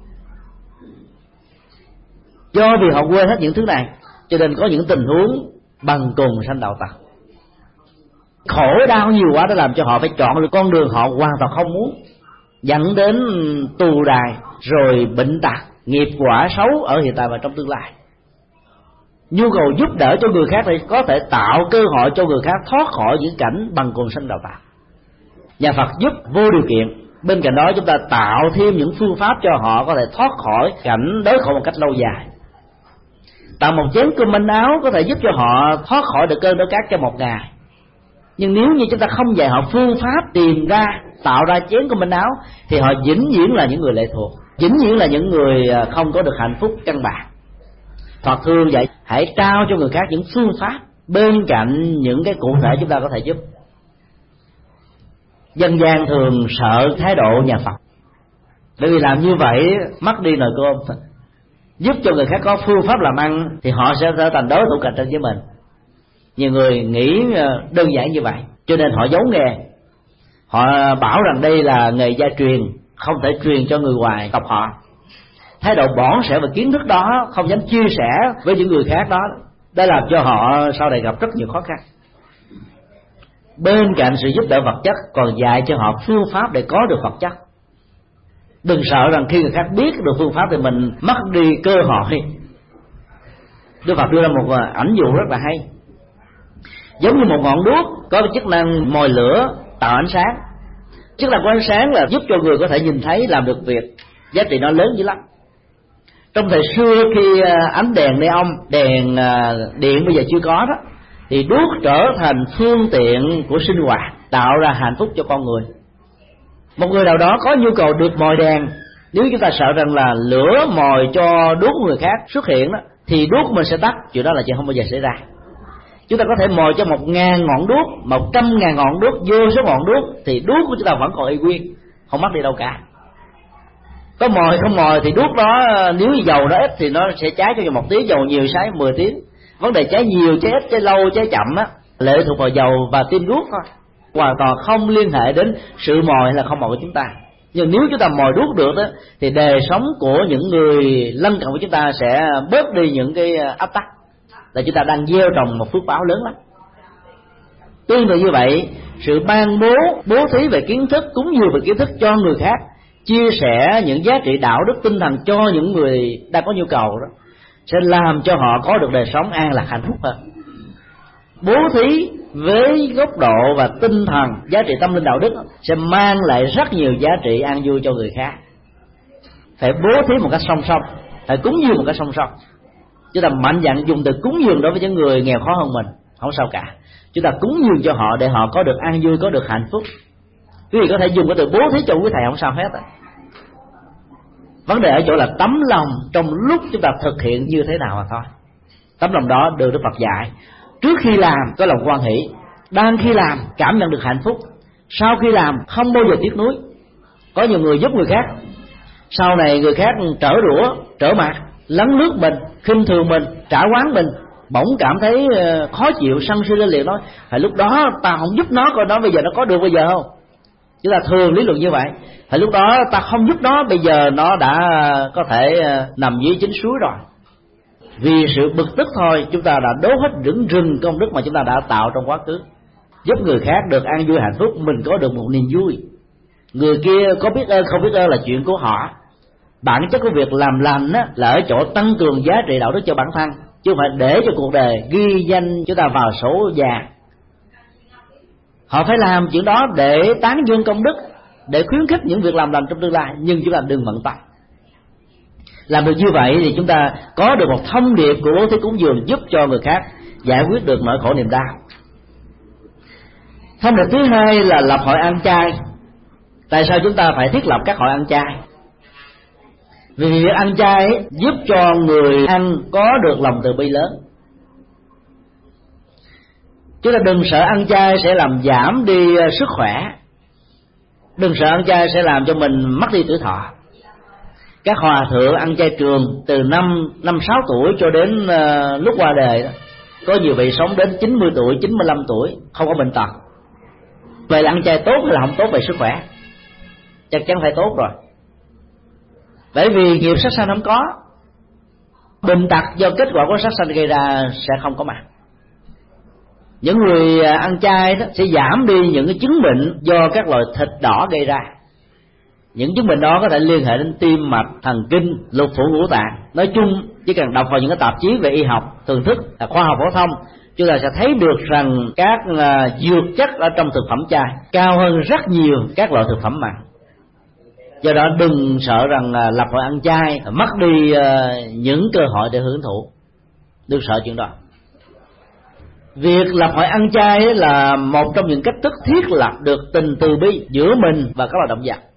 Do vì họ quên hết những thứ này, cho nên có những tình huống bằng cùng sanh đạo tặc. Khổ đau nhiều quá đã làm cho họ phải chọn được con đường họ hoàn toàn không muốn, dẫn đến tù đài, rồi bệnh tật, nghiệp quả xấu ở hiện tại và trong tương lai. Nhu cầu giúp đỡ cho người khác thì có thể tạo cơ hội cho người khác thoát khỏi những cảnh bằng cùng sanh đạo tặc. Nhà Phật giúp vô điều kiện. Bên cạnh đó chúng ta tạo thêm những phương pháp cho họ có thể thoát khỏi cảnh đói khổ một cách lâu dài. Tạo một chén cơm manh áo có thể giúp cho họ thoát khỏi được cơn đói khát cho một ngày. Nhưng nếu như chúng ta không dạy họ phương pháp tìm ra, tạo ra chén cơm manh áo, thì họ vĩnh viễn là những người lệ thuộc, vĩnh viễn là những người không có được hạnh phúc căn bản. Phật thương dạy hãy trao cho người khác những phương pháp bên cạnh những cái cụ thể chúng ta có thể giúp. Dân gian thường sợ thái độ nhà Phật, bởi vì làm như vậy mất đi nồi cơm. Giúp cho người khác có phương pháp làm ăn thì họ sẽ trở thành đối thủ cạnh tranh với mình. Nhiều người nghĩ đơn giản như vậy, cho nên họ giấu nghề. Họ bảo rằng đây là nghề gia truyền, không thể truyền cho người ngoài tộc họ. Thái độ bỏng sẻo và kiến thức đó không dám chia sẻ với những người khác đó, đã làm cho họ sau này gặp rất nhiều khó khăn. Bên cạnh sự giúp đỡ vật chất, còn dạy cho họ phương pháp để có được vật chất. Đừng sợ rằng khi người khác biết được phương pháp thì mình mất đi cơ hội. Đức Phật đưa ra một ảnh dụ rất là hay. Giống như một ngọn đuốc có chức năng mồi lửa, tạo ánh sáng. Chức năng của ánh sáng là giúp cho người có thể nhìn thấy, làm được việc. Giá trị nó lớn dữ lắm. Trong thời xưa khi ánh đèn neon, đèn điện bây giờ chưa có đó, thì đuốc trở thành phương tiện của sinh hoạt, tạo ra hạnh phúc cho con người. Một người nào đó có nhu cầu được mồi đèn, nếu chúng ta sợ rằng là lửa mồi cho đuốc người khác xuất hiện đó, thì đuốc mình sẽ tắt. Chuyện đó là chuyện không bao giờ xảy ra. Chúng ta có thể mồi cho một ngàn ngọn đuốc, một trăm ngàn ngọn đuốc, vô số ngọn đuốc, thì đuốc của chúng ta vẫn còn y nguyên, không mất đi đâu cả. Có mồi không mồi thì đuốc đó, nếu dầu nó ít thì nó sẽ cháy cho một tiếng, dầu nhiều cháy mười tiếng. Vấn đề cháy nhiều, cháy ít, cháy lâu, cháy chậm á, lệ thuộc vào dầu và tim đuốc thôi, hoàn toàn không liên hệ đến sự mồi hay là không mồi của chúng ta. Nhưng nếu chúng ta mồi đuốc được đó, thì đời sống của những người lân cận của chúng ta sẽ bớt đi những cái áp tắc, là chúng ta đang gieo trồng một phước báo lớn lắm. Tương tự như vậy, sự ban bố, bố thí về kiến thức, cúng dường về kiến thức cho người khác, chia sẻ những giá trị đạo đức tinh thần cho những người đang có nhu cầu đó, sẽ làm cho họ có được đời sống an lạc hạnh phúc hơn. Bố thí với góc độ và tinh thần, giá trị tâm linh đạo đức sẽ mang lại rất nhiều giá trị an vui cho người khác. Phải bố thí một cách song song, phải cúng dường một cách song song. Chúng ta mạnh dạn dùng từ cúng dường đối với những người nghèo khó hơn mình, không sao cả. Chúng ta cúng dường cho họ để họ có được an vui, có được hạnh phúc. Quý vị có thể dùng cái từ bố thí cho quý thầy không sao hết. Vấn đề ở chỗ là tấm lòng trong lúc chúng ta thực hiện như thế nào mà thôi. Tấm lòng đó được Đức Phật dạy. Trước khi làm có lòng hoan hỷ, đang khi làm cảm nhận được hạnh phúc, sau khi làm không bao giờ tiếc nuối. Có nhiều người giúp người khác, sau này người khác trở đũa, trở mặt, lấn lướt mình, khinh thường mình, trả oán mình, bỗng cảm thấy khó chịu, sân si lên liền nói: phải lúc đó ta không giúp nó, coi nó bây giờ nó có được bây giờ không. Chúng ta thường lý luận như vậy. Phải lúc đó ta không giúp nó, bây giờ nó đã có thể nằm dưới chính suối rồi. Vì sự bực tức thôi, chúng ta đã đốt hết những rừng công đức mà chúng ta đã tạo trong quá khứ. Giúp người khác được an vui hạnh phúc, mình có được một niềm vui. Người kia có biết ơn không biết ơn là chuyện của họ. Bản chất của việc làm lành á, là ở chỗ tăng cường giá trị đạo đức cho bản thân, chứ không phải để cho cuộc đời ghi danh chúng ta vào sổ vàng. Họ phải làm chuyện đó để tán dương công đức, để khuyến khích những việc làm lành trong tương lai, nhưng chúng ta đừng bận tâm. Làm được như vậy thì chúng ta có được một thông điệp của bố thí cúng dường, giúp cho người khác giải quyết được nỗi khổ niềm đau. Thông điệp thứ hai là lập hội ăn chay. Tại sao chúng ta phải thiết lập các hội ăn chay? Vì việc ăn chay giúp cho người ăn có được lòng từ bi lớn. Chúng ta đừng sợ ăn chay sẽ làm giảm đi sức khỏe, đừng sợ ăn chay sẽ làm cho mình mất đi tuổi thọ. Các hòa thượng ăn chay trường từ năm năm sáu tuổi cho đến uh, lúc qua đời đó, có nhiều vị sống đến chín mươi tuổi, chín mươi lăm tuổi không có bệnh tật. Vậy là ăn chay tốt hay là không tốt về sức khỏe? Chắc chắn phải tốt rồi, bởi vì nghiệp sát sanh không có, bệnh tật do kết quả của sát sanh gây ra sẽ không có mặt. Những người ăn chay đó sẽ giảm đi những cái chứng bệnh do các loại thịt đỏ gây ra. Những chứng bệnh đó có thể liên hệ đến tim mạch, thần kinh, lục phủ ngũ tạng. Nói chung chỉ cần đọc vào những cái tạp chí về y học thường thức, khoa học phổ thông, chúng ta sẽ thấy được rằng các uh, dược chất ở trong thực phẩm chay cao hơn rất nhiều các loại thực phẩm mặn. Do đó đừng sợ rằng uh, lập hội ăn chay mất đi uh, những cơ hội để hưởng thụ, đừng sợ chuyện đó. Việc lập hội ăn chay là một trong những cách thức thiết lập được tình từ bi giữa mình và các loài động vật.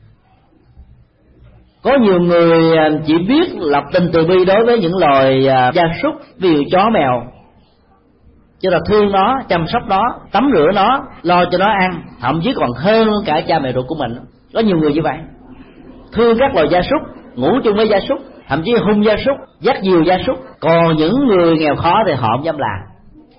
Có nhiều người chỉ biết lập tình từ bi đối với những loài gia súc, ví dụ chó mèo, chứ là thương nó, chăm sóc nó, tắm rửa nó, lo cho nó ăn, thậm chí còn hơn cả cha mẹ ruột của mình. Có nhiều người như vậy, thương các loài gia súc, ngủ chung với gia súc, thậm chí hung gia súc, dắt dìu gia súc. Còn những người nghèo khó thì họ không dám làm.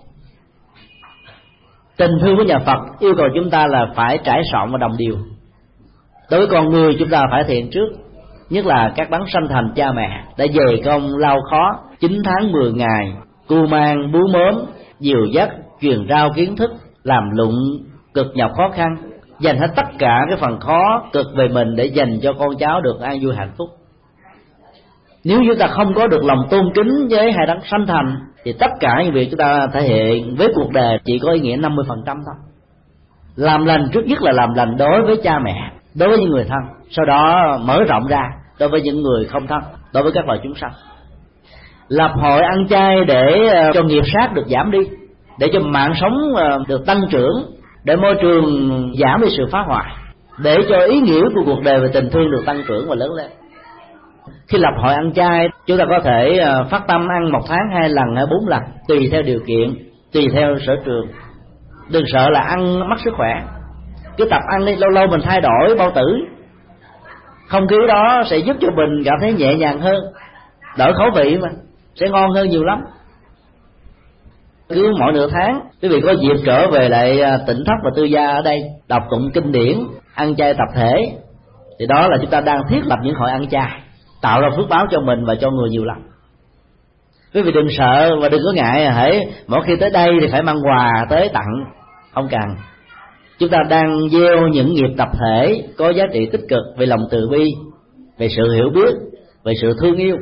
Tình thương của nhà Phật yêu cầu chúng ta là phải trải trọn và đồng điều. Đối với con người chúng ta phải thiện trước, nhất là các đấng sanh thành cha mẹ đã dày công lao khó chín tháng mười ngày, cưu mang bú mớm, dìu dắt, truyền rao kiến thức, làm lụng cực nhọc khó khăn, dành hết tất cả cái phần khó cực về mình để dành cho con cháu được an vui hạnh phúc. Nếu chúng ta không có được lòng tôn kính với hai đấng sanh thành thì tất cả những việc chúng ta thể hiện với cuộc đời chỉ có ý nghĩa năm mươi phần trăm thôi. Làm lành trước nhất là làm lành đối với cha mẹ, đối với những người thân, sau đó mở rộng ra đối với những người không thân, đối với các loài chúng sanh. Lập hội ăn chay để cho nghiệp sát được giảm đi, để cho mạng sống được tăng trưởng, để môi trường giảm đi sự phá hoại, để cho ý nghĩa của cuộc đời và tình thương được tăng trưởng và lớn lên. Khi lập hội ăn chay, chúng ta có thể phát tâm ăn một tháng hai lần hay bốn lần, tùy theo điều kiện, tùy theo sở trường. Đừng sợ là ăn mất sức khỏe, cứ tập ăn đi, lâu lâu mình thay đổi bao tử, không khí đó sẽ giúp cho mình cảm thấy nhẹ nhàng hơn, đỡ khẩu vị mà, sẽ ngon hơn nhiều lắm. Cứ mỗi nửa tháng quý vị có dịp trở về lại Tỉnh Thất và Tư Gia ở đây, đọc tụng kinh điển, ăn chay tập thể, thì đó là chúng ta đang thiết lập những hội ăn chay, tạo ra phước báo cho mình và cho người nhiều lắm. Quý vị đừng sợ và đừng có ngại hễ mỗi khi tới đây thì phải mang quà tới tặng, không cần. Chúng ta đang gieo những nghiệp tập thể có giá trị tích cực về lòng từ bi, về sự hiểu biết, về sự thương yêu.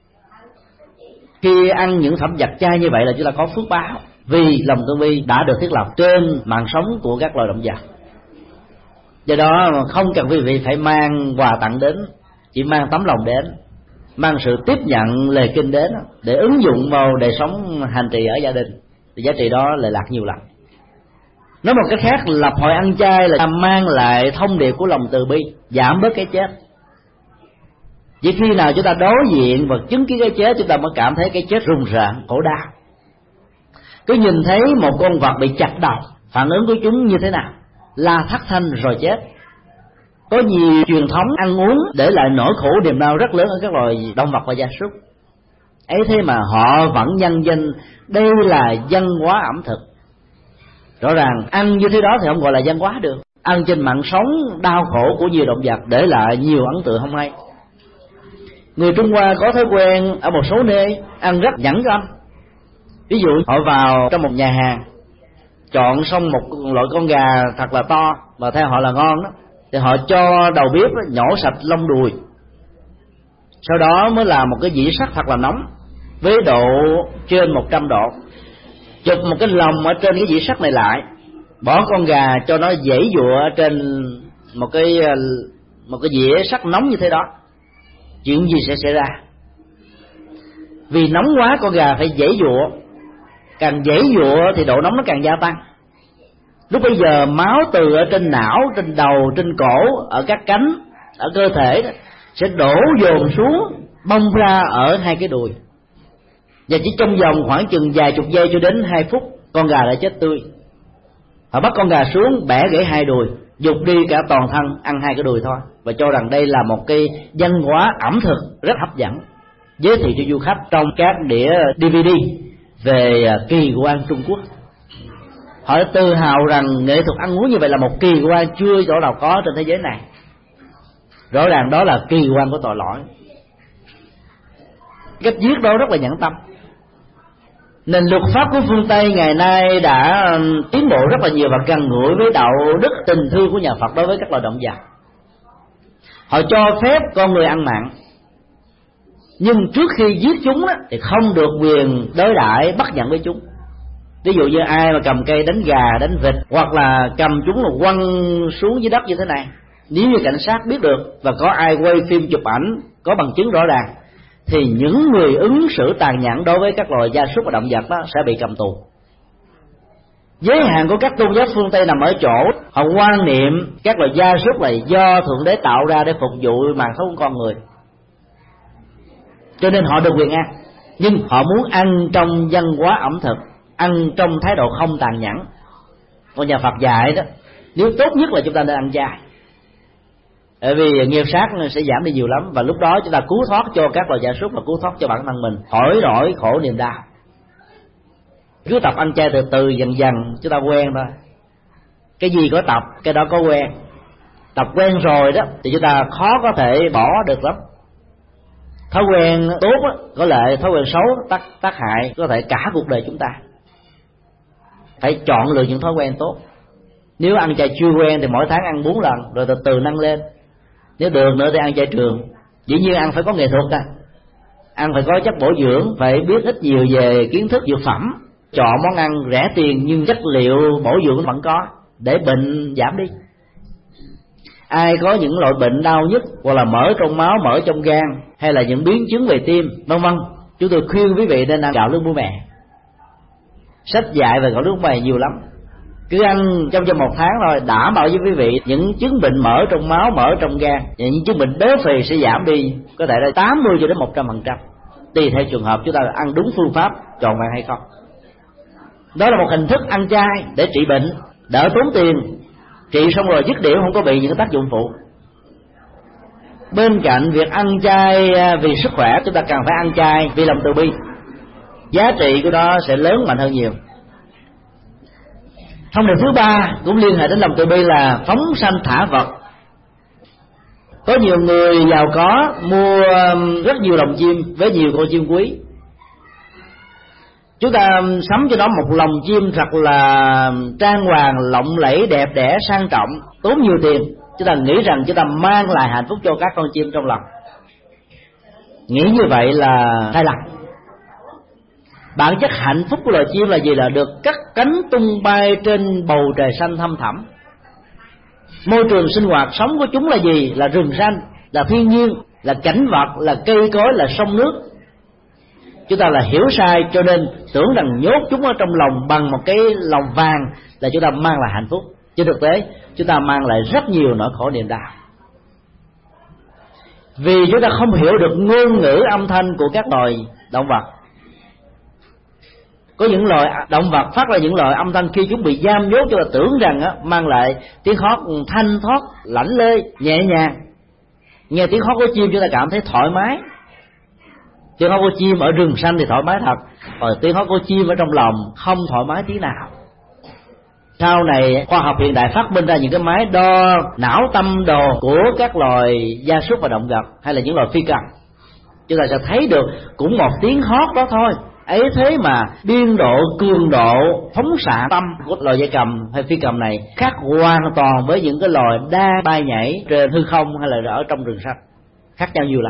Khi ăn những phẩm vật chay như vậy là chúng ta có phước báo, vì lòng từ bi đã được thiết lập trên mạng sống của các loài động vật. Do đó không cần quý vị phải mang quà tặng đến, chỉ mang tấm lòng đến, mang sự tiếp nhận lời kinh đến để ứng dụng vào đời sống hành trì ở gia đình, thì giá trị đó lại lạc nhiều lắm. Nói một cách khác, lập hội ăn chay là mang lại thông điệp của lòng từ bi, giảm bớt cái chết. Chỉ khi nào chúng ta đối diện và chứng kiến cái chết, chúng ta mới cảm thấy cái chết rùng rợn, khổ đau. Cứ nhìn thấy một con vật bị chặt đầu, phản ứng của chúng như thế nào? La thất thanh rồi chết. Có nhiều truyền thống ăn uống để lại nỗi khổ niềm đau rất lớn ở các loài động vật và gia súc. Ấy thế mà họ vẫn nhân danh đây là văn hóa ẩm thực. Rõ ràng ăn như thế đó thì không gọi là văn hóa được. Ăn trên mạng sống đau khổ của nhiều động vật để lại nhiều ấn tượng không hay. Người Trung Hoa có thói quen ở một số nơi ăn rất nhẫn cơm. Ví dụ họ vào trong một nhà hàng, chọn xong một loại con gà thật là to mà theo họ là ngon đó, thì họ cho đầu bếp nhổ sạch lông đùi, sau đó mới làm một cái dĩa sắt thật là nóng với độ trên một trăm độ, chụp một cái lồng ở trên cái dĩa sắt này lại, bỏ con gà cho nó giãy giụa trên một cái một cái dĩa sắt nóng như thế đó. Chuyện gì sẽ xảy ra? Vì nóng quá con gà phải giãy giụa, càng giãy giụa thì độ nóng nó càng gia tăng. Lúc bây giờ máu từ ở trên não, trên đầu, trên cổ, ở các cánh, ở cơ thể đó, sẽ đổ dồn xuống, bong ra ở hai cái đùi. Và chỉ trong vòng khoảng chừng vài chục giây cho đến hai phút, con gà đã chết tươi. Họ bắt con gà xuống, bẻ gãy hai đùi, dục đi cả toàn thân, ăn hai cái đùi thôi, và cho rằng đây là một cái văn hóa ẩm thực rất hấp dẫn, giới thiệu cho du khách trong các đĩa đê vê đê về kỳ quan Trung Quốc. Họ tự hào rằng nghệ thuật ăn uống như vậy là một kỳ quan chưa chỗ nào có trên thế giới này. Rõ ràng đó là kỳ quan của tội lỗi. Cách viết đó rất là nhẫn tâm. Nền luật pháp của phương Tây ngày nay đã tiến bộ rất là nhiều và gần gũi với đạo đức tình thương của nhà Phật đối với các loài động vật. Họ cho phép con người ăn mặn, nhưng trước khi giết chúng á, thì không được quyền đối đãi bất nhận với chúng. Ví dụ như ai mà cầm cây đánh gà, đánh vịt, hoặc là cầm chúng là quăng xuống dưới đất như thế này, nếu như cảnh sát biết được và có ai quay phim chụp ảnh có bằng chứng rõ ràng, thì những người ứng xử tàn nhẫn đối với các loài gia súc và động vật đó sẽ bị cầm tù. Giới hạn của các tôn giáo phương Tây nằm ở chỗ họ quan niệm các loài gia súc là do Thượng Đế tạo ra để phục vụ mạng sống của con người, cho nên họ được quyền ăn, nhưng họ muốn ăn trong văn hóa ẩm thực, ăn trong thái độ không tàn nhẫn. Còn nhà Phật dạy đó, nếu tốt nhất là chúng ta nên ăn chay, bởi vì nghiệp sát sẽ giảm đi nhiều lắm, và lúc đó chúng ta cứu thoát cho các loài gia súc và cứu thoát cho bản thân mình khỏi nỗi khổ niềm đau. Cứ tập ăn chay từ từ dần dần chúng ta quen thôi. Cái gì có tập, cái đó có quen. Tập quen rồi đó thì chúng ta khó có thể bỏ được lắm. Thói quen tốt đó, có lợi, thói quen xấu tác tác hại có thể cả cuộc đời chúng ta. Phải chọn lựa những thói quen tốt. Nếu ăn chay chưa quen thì mỗi tháng ăn bốn lần, rồi từ từ nâng lên. Nếu được nữa thì ăn chay trường. Dĩ nhiên ăn phải có nghệ thuật à. Ăn phải có chất bổ dưỡng, phải biết ít nhiều về kiến thức dược phẩm. Chọn món ăn rẻ tiền nhưng chất liệu bổ dưỡng vẫn có, để bệnh giảm đi. Ai có những loại bệnh đau nhức, hoặc là mỡ trong máu, mỡ trong gan, hay là những biến chứng về tim, vân vân, chúng tôi khuyên quý vị nên ăn gạo lứt muối mè. Sách dạy về gạo lứt muối mè nhiều lắm. Cứ ăn trong vòng một tháng thôi, đảm bảo với quý vị những chứng bệnh mỡ trong máu, mỡ trong gan, và những chứng bệnh béo phì sẽ giảm đi, có thể là tám mươi cho đến một trăm phần trăm, tùy theo trường hợp chúng ta ăn đúng phương pháp trọn vẹn hay không. Đó là một hình thức ăn chay để trị bệnh, đỡ tốn tiền, trị xong rồi dứt điểm không có bị những tác dụng phụ. Bên cạnh việc ăn chay vì sức khỏe, chúng ta cần phải ăn chay vì lòng từ bi. Giá trị của nó sẽ lớn mạnh hơn nhiều. Thông điệp thứ ba cũng liên hệ đến lòng từ bi là phóng sanh thả vật. Có nhiều người giàu có mua rất nhiều lồng chim với nhiều con chim quý. Chúng ta sắm cho nó một lồng chim thật là trang hoàng, lộng lẫy, đẹp đẽ, sang trọng, tốn nhiều tiền. Chúng ta nghĩ rằng chúng ta mang lại hạnh phúc cho các con chim trong lòng. Nghĩ như vậy là sai lầm. Bản chất hạnh phúc của loài chim là gì? Là được cất cánh tung bay trên bầu trời xanh thăm thẳm. Môi trường sinh hoạt sống của chúng là gì? Là rừng xanh, là thiên nhiên, là cảnh vật, là cây cối, là sông nước. Chúng ta là hiểu sai, cho nên tưởng rằng nhốt chúng ở trong lòng bằng một cái lòng vàng là chúng ta mang lại hạnh phúc. Trên thực tế chúng ta mang lại rất nhiều nỗi khổ niềm đau, vì chúng ta không hiểu được ngôn ngữ âm thanh của các loài động vật. Có những loài động vật phát ra những loại âm thanh khi chúng bị giam nhốt, chúng ta tưởng rằng á, mang lại tiếng hót thanh thoát, lãnh lê, nhẹ nhàng. Nghe tiếng hót của chim chúng ta cảm thấy thoải mái. Tiếng hót của chim ở rừng xanh thì thoải mái thật, còn tiếng hót của chim ở trong lòng không thoải mái tí nào. Sau này khoa học hiện đại phát minh ra những cái máy đo não tâm đồ của các loài gia súc và động vật, hay là những loài phi cầm. Chúng ta sẽ thấy được cũng một tiếng hót đó thôi, ấy thế mà biên độ, cường độ, phóng xạ tâm của loài gia cầm hay phi cầm này khác hoàn toàn với những cái loài đa bay nhảy trên hư không hay là ở trong rừng xanh, khác nhau nhiều lắm.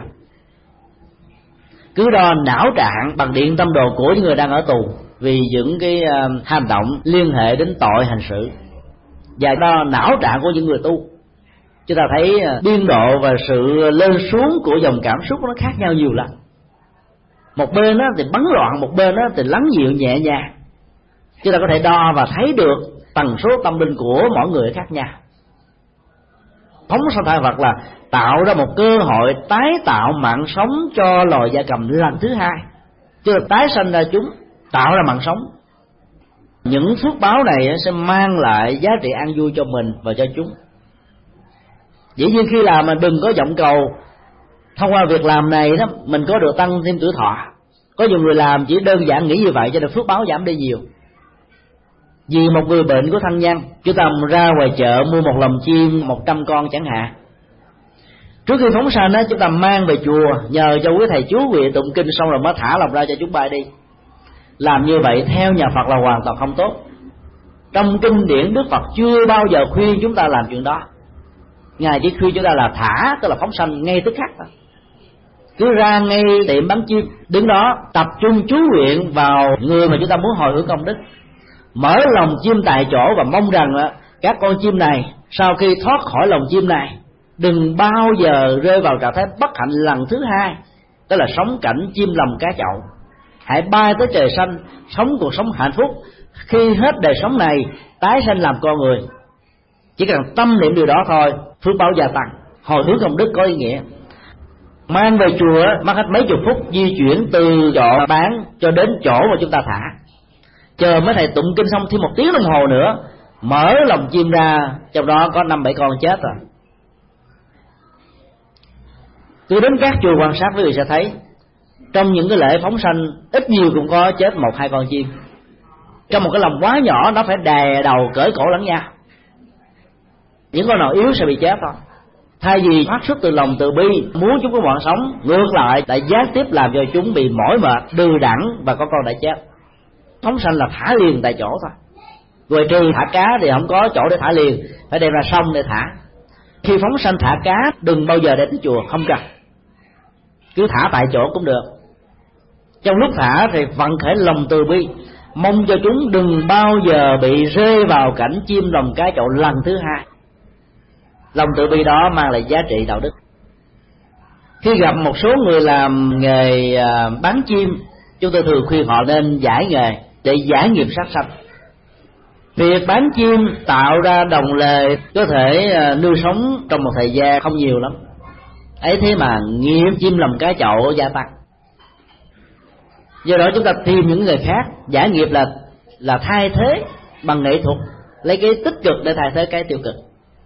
Cứ đo não trạng bằng điện tâm đồ của những người đang ở tù vì những cái uh, hành động liên hệ đến tội hành sự, và đo não trạng của những người tu, chúng ta thấy uh, biên độ và sự lên xuống của dòng cảm xúc nó khác nhau nhiều lắm. Một bên đó thì bấn loạn, một bên đó thì lắng dịu nhẹ nhàng. Chúng ta có thể đo và thấy được tần số tâm linh của mỗi người khác nhau. Phóng sanh thai vật là tạo ra một cơ hội tái tạo mạng sống cho loài gia cầm lần thứ hai, chứ là tái sanh ra chúng, tạo ra mạng sống. Những phước báo này sẽ mang lại giá trị an vui cho mình và cho chúng. Dĩ nhiên khi làm mà đừng có vọng cầu thông qua việc làm này đó mình có được tăng thêm tuổi thọ. Có nhiều người làm chỉ đơn giản nghĩ như vậy cho nên phước báo giảm đi nhiều. Vì một người bệnh của thân nhân, chúng ta ra ngoài chợ mua một lồng chim một trăm con chẳng hạn. Trước khi phóng sanh đó, chúng ta mang về chùa nhờ cho quý thầy chú nguyện tụng kinh xong rồi mới thả lồng ra cho chúng bay đi. Làm như vậy theo nhà Phật là hoàn toàn không tốt. Trong kinh điển Đức Phật chưa bao giờ khuyên chúng ta làm chuyện đó. Ngài chỉ khuyên chúng ta là thả, tức là phóng sanh ngay tức khắc thôi. Cứ ra ngay tiệm bán chim, đứng đó tập trung chú nguyện vào người mà chúng ta muốn hồi hướng công đức, mở lồng chim tại chỗ và mong rằng các con chim này sau khi thoát khỏi lồng chim này đừng bao giờ rơi vào trạng thái bất hạnh lần thứ hai, tức là sống cảnh chim lồng cá chậu. Hãy bay tới trời xanh, sống cuộc sống hạnh phúc, khi hết đời sống này tái sanh làm con người. Chỉ cần tâm niệm điều đó thôi, phước báo gia tăng, hồi hướng công đức có ý nghĩa. Mang về chùa mất hết mấy chục phút di chuyển từ chỗ bán cho đến chỗ mà chúng ta thả. Chờ mấy thầy tụng kinh xong thêm một tiếng đồng hồ nữa, mở lồng chim ra, trong đó có năm bảy con chết rồi. Tôi đến các chùa quan sát quý vị sẽ thấy trong những cái lễ phóng sanh ít nhiều cũng có chết một hai con chim. Trong một cái lồng quá nhỏ nó phải đè đầu cởi cổ lẫn nhau, những con nào yếu sẽ bị chết thôi. Thay vì phát xuất từ lòng từ bi muốn chúng có mạng sống, ngược lại lại gián tiếp làm cho chúng bị mỏi mệt, đừ đẳng và có con đã chết. Phóng sanh là thả liền tại chỗ thôi. Ngoài trừ thả cá thì không có chỗ để thả liền, phải đem ra sông để thả. Khi phóng sanh thả cá đừng bao giờ đến chùa, không cần, cứ thả tại chỗ cũng được. Trong lúc thả thì vận khởi lòng từ bi, mong cho chúng đừng bao giờ bị rơi vào cảnh chim lồng cá chậu lần thứ hai. Lòng từ bi đó mang lại giá trị đạo đức. Khi gặp một số người làm nghề bán chim, chúng tôi thường khuyên họ nên giải nghề để giải nghiệp sát sanh. Việc bán chim tạo ra đồng lề có thể nuôi sống trong một thời gian không nhiều lắm, ấy thế mà nghiệp chim lồng cá chậu gia tăng. Do đó chúng ta tìm những người khác giải nghiệp là là thay thế bằng nghệ thuật, lấy cái tích cực để thay thế cái tiêu cực.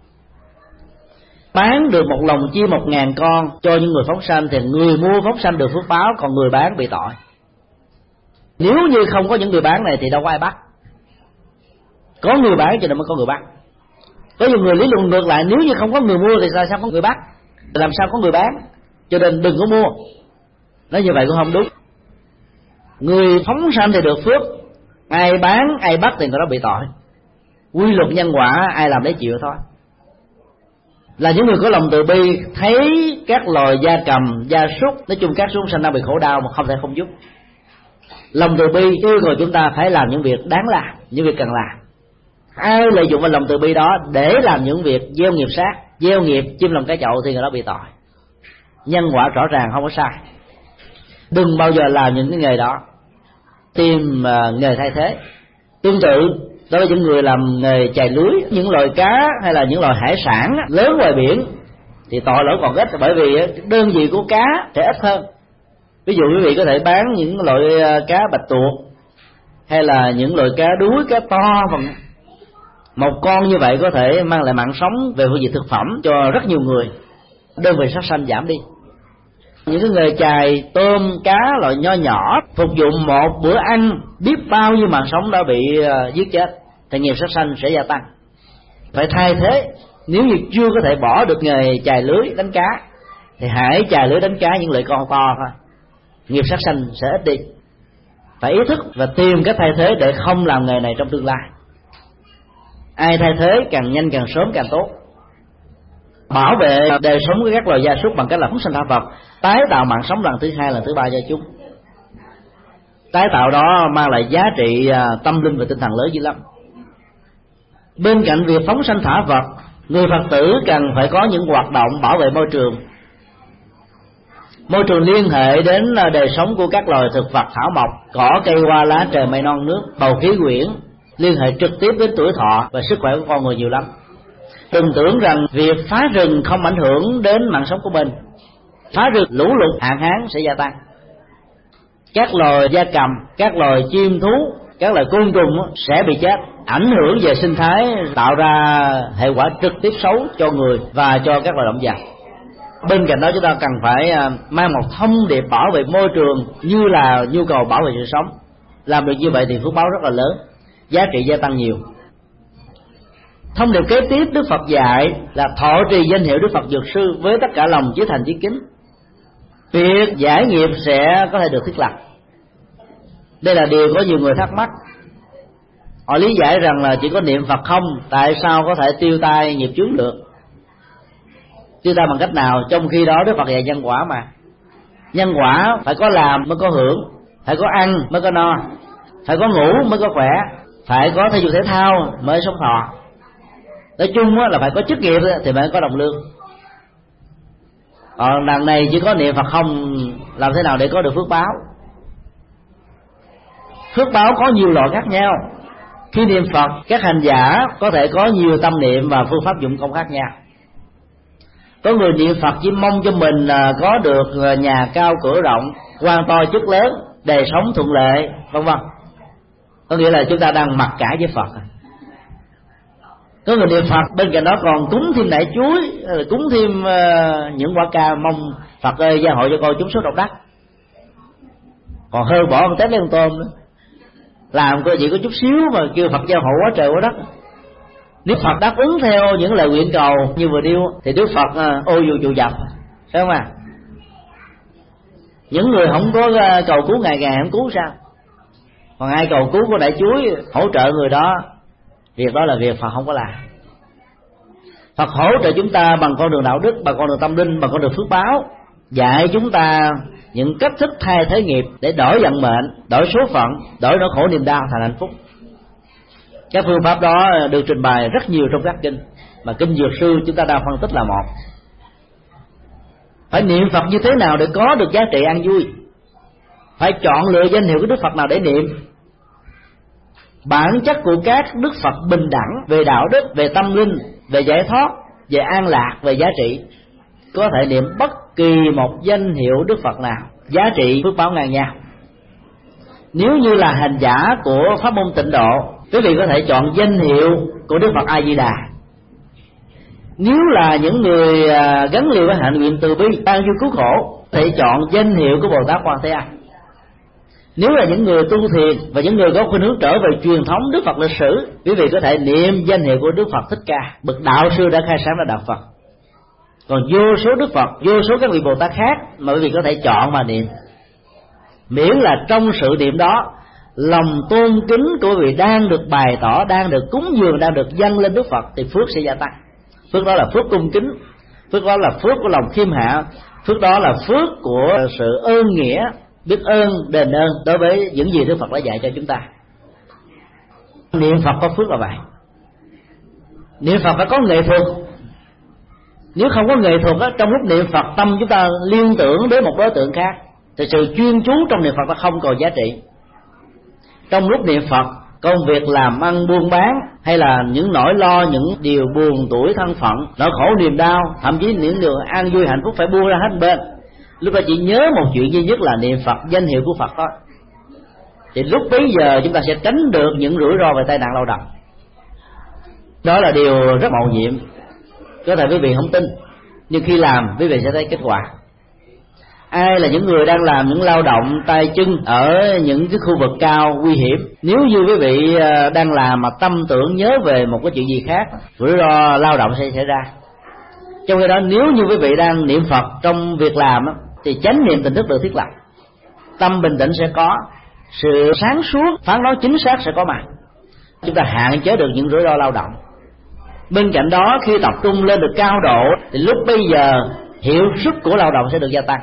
Bán được một lồng chim một ngàn con cho những người phóng sanh thì người mua phóng sanh được phước báo, còn người bán bị tội. Nếu như không có những người bán này thì đâu có ai bắt. Có người bán cho nên mới có người bắt. Có nhiều người lý luận ngược lại, nếu như không có người mua thì sao sao có người bắt, làm sao có người bán, cho nên đừng có mua. Nói như vậy cũng không đúng. Người phóng sanh thì được phước, ai bán ai bắt thì người đó bị tội. Quy luật nhân quả ai làm để chịu thôi. Là những người có lòng từ bi, thấy các loài gia cầm, gia súc, nói chung các chúng sanh đang bị khổ đau mà không thể không giúp. Lòng từ bi yêu cầu chúng ta phải làm những việc đáng làm, những việc cần làm. Ai lợi dụng vào lòng từ bi đó để làm những việc gieo nghiệp sát, gieo nghiệp chim lồng cá chậu thì người đó bị tội. Nhân quả rõ ràng không có sai. Đừng bao giờ làm những cái nghề đó, tìm uh, nghề thay thế. Tương tự đối với những người làm nghề chài lưới, những loài cá hay là những loài hải sản lớn ngoài biển thì tội lỗi còn ít, bởi vì đơn vị của cá sẽ ít hơn. Ví dụ quý vị có thể bán những loại cá bạch tuộc hay là những loại cá đuối, cá to, một con như vậy có thể mang lại mạng sống về phương diện thực phẩm cho rất nhiều người, đơn vị sát sanh giảm đi. Những cái nghề chài tôm cá loại nho nhỏ phục vụ một bữa ăn biết bao nhiêu mạng sống đã bị uh, giết chết thì nghiệp sát sanh sẽ gia tăng. Phải thay thế. Nếu như chưa có thể bỏ được nghề chài lưới đánh cá thì hãy chài lưới đánh cá những loại con to thôi, nghiệp sát sanh sẽ ít đi. Phải ý thức và tìm cách thay thế để không làm nghề này trong tương lai. Ai thay thế càng nhanh càng sớm càng tốt. Bảo vệ đời sống của các loài gia súc bằng cách là phóng sanh thả Phật, tái tạo mạng sống lần thứ hai, lần thứ ba cho chúng. Tái tạo đó mang lại giá trị tâm linh và tinh thần lớn dữ lắm. Bên cạnh việc phóng sanh thả Phật, người Phật tử cần phải có những hoạt động bảo vệ môi trường. Môi trường liên hệ đến đời sống của các loài thực vật thảo mộc, cỏ cây hoa lá trời mây non nước, bầu khí quyển, liên hệ trực tiếp đến tuổi thọ và sức khỏe của con người nhiều lắm. Đừng tưởng rằng việc phá rừng không ảnh hưởng đến mạng sống của mình. Phá rừng, lũ lụt, hạn hán sẽ gia tăng. Các loài gia cầm, các loài chim thú, các loài côn trùng sẽ bị chết ảnh hưởng về sinh thái, tạo ra hệ quả trực tiếp xấu cho người và cho các loài động vật. Bên cạnh đó chúng ta cần phải mang một thông điệp bảo vệ môi trường như là nhu cầu bảo vệ sự sống. Làm được như vậy thì phước báo rất là lớn, giá trị gia tăng nhiều. Thông điệp kế tiếp Đức Phật dạy là thọ trì danh hiệu Đức Phật Dược Sư với tất cả lòng chí thành chí kính. Việc giải nghiệp sẽ có thể được thiết lập. Đây là điều có nhiều người thắc mắc. Họ lý giải rằng là chỉ có niệm Phật không, tại sao có thể tiêu tai nghiệp chướng được? Tiêu tai bằng cách nào? Trong khi đó Đức Phật dạy nhân quả mà. Nhân quả phải có làm mới có hưởng, phải có ăn mới có no, phải có ngủ mới có khỏe, phải có thể dục thể thao mới sống thọ. Nói chung là phải có chức nghiệp thì mới có đồng lương. Còn đằng này chỉ có niệm Phật không, làm thế nào để có được phước báo? Phước báo có nhiều loại khác nhau. Khi niệm Phật, các hành giả có thể có nhiều tâm niệm và phương pháp dụng công khác nhau. Có người niệm Phật chỉ mong cho mình có được nhà cao cửa rộng, quan to chức lớn, đời sống thuận lợi, vân vân. Có nghĩa là chúng ta đang mặc cả với Phật. Có người niệm Phật bên cạnh đó còn cúng thêm nải chuối, cúng thêm những quả cam, mong Phật ơi gia hộ cho con chúng số độc đắc. Còn hơn bỏ một tép lấy con tôm nữa, làm coi chỉ có chút xíu mà kêu Phật gia hộ quá trời quá đất. Nếu Phật đáp ứng theo những lời nguyện cầu như vừa nêu thì Đức Phật ô dù dù dập, phải không à? Những người không có cầu cứu ngày ngày không cứu sao? Còn ai cầu cứu của đại chuối hỗ trợ người đó, việc đó là việc Phật không có làm. Phật hỗ trợ chúng ta bằng con đường đạo đức, bằng con đường tâm linh, bằng con đường phước báo, dạy chúng ta những cách thức thay thế nghiệp để đổi vận mệnh, đổi số phận, đổi nỗi khổ niềm đau thành hạnh phúc. Các phương pháp đó được trình bày rất nhiều trong các kinh, mà kinh Dược Sư chúng ta đang phân tích là một. Phải niệm Phật như thế nào để có được giá trị an vui? Phải chọn lựa danh hiệu của Đức Phật nào để niệm? Bản chất của các Đức Phật bình đẳng về đạo đức, về tâm linh, về giải thoát, về an lạc, về giá trị. Có thể niệm bất kỳ một danh hiệu Đức Phật nào, giá trị phước báo ngang nhau. Nếu như là hành giả của pháp môn Tịnh Độ, quý vị có thể chọn danh hiệu của Đức Phật A Di Đà. Nếu là những người gắn liền với hạnh nguyện từ bi, an vui cứu khổ, có thể chọn danh hiệu của Bồ Tát Quan Thế Âm. Nếu là những người tu thiền và những người có khuynh hướng trở về truyền thống Đức Phật lịch sử, quý vị có thể niệm danh hiệu của Đức Phật Thích Ca, bậc đạo sư đã khai sáng ra đạo Phật. Còn vô số Đức Phật, vô số các vị Bồ Tát khác mà quý vị có thể chọn mà niệm, miễn là trong sự niệm đó lòng tôn kính của quý vị đang được bày tỏ, đang được cúng dường, đang được dâng lên Đức Phật, thì phước sẽ gia tăng. Phước đó là phước cung kính, phước đó là phước của lòng khiêm hạ, phước đó là phước của sự ơn nghĩa, biết ơn, đền ơn đối với những gì Đức Phật đã dạy cho chúng ta. Niệm Phật có phước là vậy. Niệm Phật phải có nghệ thuật. Nếu không có nghệ thuật á, trong lúc niệm Phật tâm chúng ta liên tưởng đến một đối tượng khác, thì sự chuyên chú trong niệm Phật nó không còn giá trị. Trong lúc niệm Phật, công việc làm ăn buôn bán hay là những nỗi lo, những điều buồn tuổi thân phận, nỗi khổ niềm đau, thậm chí những điều an vui hạnh phúc phải buông ra hết bên. Lúc đó chỉ nhớ một chuyện duy nhất là niệm Phật, danh hiệu của Phật thôi. Thì lúc bấy giờ chúng ta sẽ tránh được những rủi ro về tai nạn lao động. Đó là điều rất mầu nhiệm. Có thể quý vị không tin, nhưng khi làm quý vị sẽ thấy kết quả. Ai là những người đang làm những lao động tay chân ở những cái khu vực cao nguy hiểm, nếu như quý vị đang làm mà tâm tưởng nhớ về một cái chuyện gì khác, rủi ro lao động sẽ xảy ra. Trong khi đó nếu như quý vị đang niệm Phật trong việc làm thì chánh niệm tỉnh thức được thiết lập, tâm bình tĩnh sẽ có, sự sáng suốt phán đoán chính xác sẽ có mặt, chúng ta hạn chế được những rủi ro lao động. Bên cạnh đó khi tập trung lên được cao độ thì lúc bây giờ hiệu suất của lao động sẽ được gia tăng.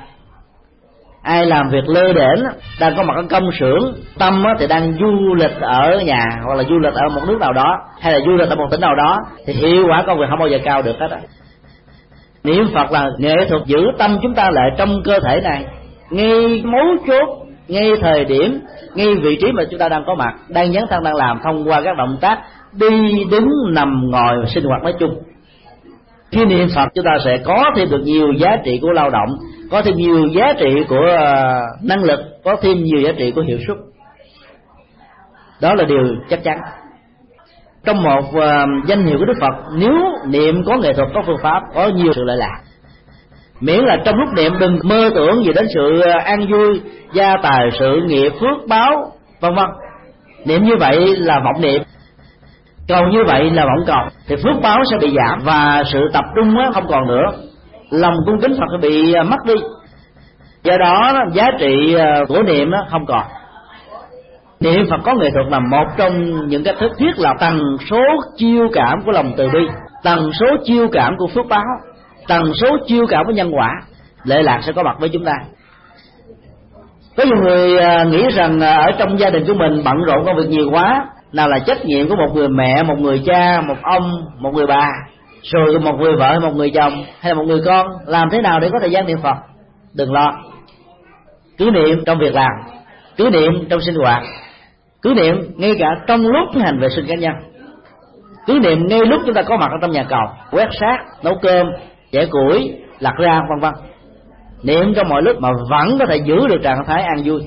Ai làm việc lơ đễnh, đang có mặt ở công xưởng, tâm thì đang du lịch ở nhà hoặc là du lịch ở một nước nào đó, hay là du lịch ở một tỉnh nào đó, thì hiệu quả công việc không bao giờ cao được hết á. Niệm Phật là nghệ thuật giữ tâm chúng ta lại trong cơ thể này, ngay mấu chốt, ngay thời điểm, ngay vị trí mà chúng ta đang có mặt, đang dấn thân đang làm, thông qua các động tác đi đứng nằm ngồi sinh hoạt nói chung. Khi niệm Phật chúng ta sẽ có thêm được nhiều giá trị của lao động, có thêm nhiều giá trị của năng lực, có thêm nhiều giá trị của hiệu suất. Đó là điều chắc chắn. trong một uh, danh hiệu của Đức Phật, nếu niệm có nghệ thuật, có phương pháp, có nhiều sự lợi lạc. Miễn là trong lúc niệm đừng mơ tưởng gì đến sự an vui, gia tài, sự nghiệp, phước báo, vân vân. Niệm như vậy là vọng niệm, cầu như vậy là vọng cầu, thì phước báo sẽ bị giảm và sự tập trung không còn nữa, lòng cung kính Phật sẽ bị mất đi. Do đó giá trị của niệm không còn. Niệm Phật có nghệ thuật là một trong những cách thức thiết lập tần số chiêu cảm của lòng từ bi, tần số chiêu cảm của phước báo, tần số chiêu cảm của nhân quả, lệ lạc sẽ có mặt với chúng ta. Có nhiều người nghĩ rằng ở trong gia đình của mình bận rộn công việc nhiều quá, nào là trách nhiệm của một người mẹ, một người cha, một ông, một người bà, rồi một người vợ, một người chồng hay là một người con, làm thế nào để có thời gian niệm Phật? Đừng lo, cứ niệm trong việc làm, cứ niệm trong sinh hoạt, cứ niệm ngay cả trong lúc hành vệ sinh cá nhân, cứ niệm ngay lúc chúng ta có mặt ở trong nhà cầu, quét rác, nấu cơm, chẻ củi, lặt rau, vân vân. Niệm trong mọi lúc mà vẫn có thể giữ được trạng thái an vui.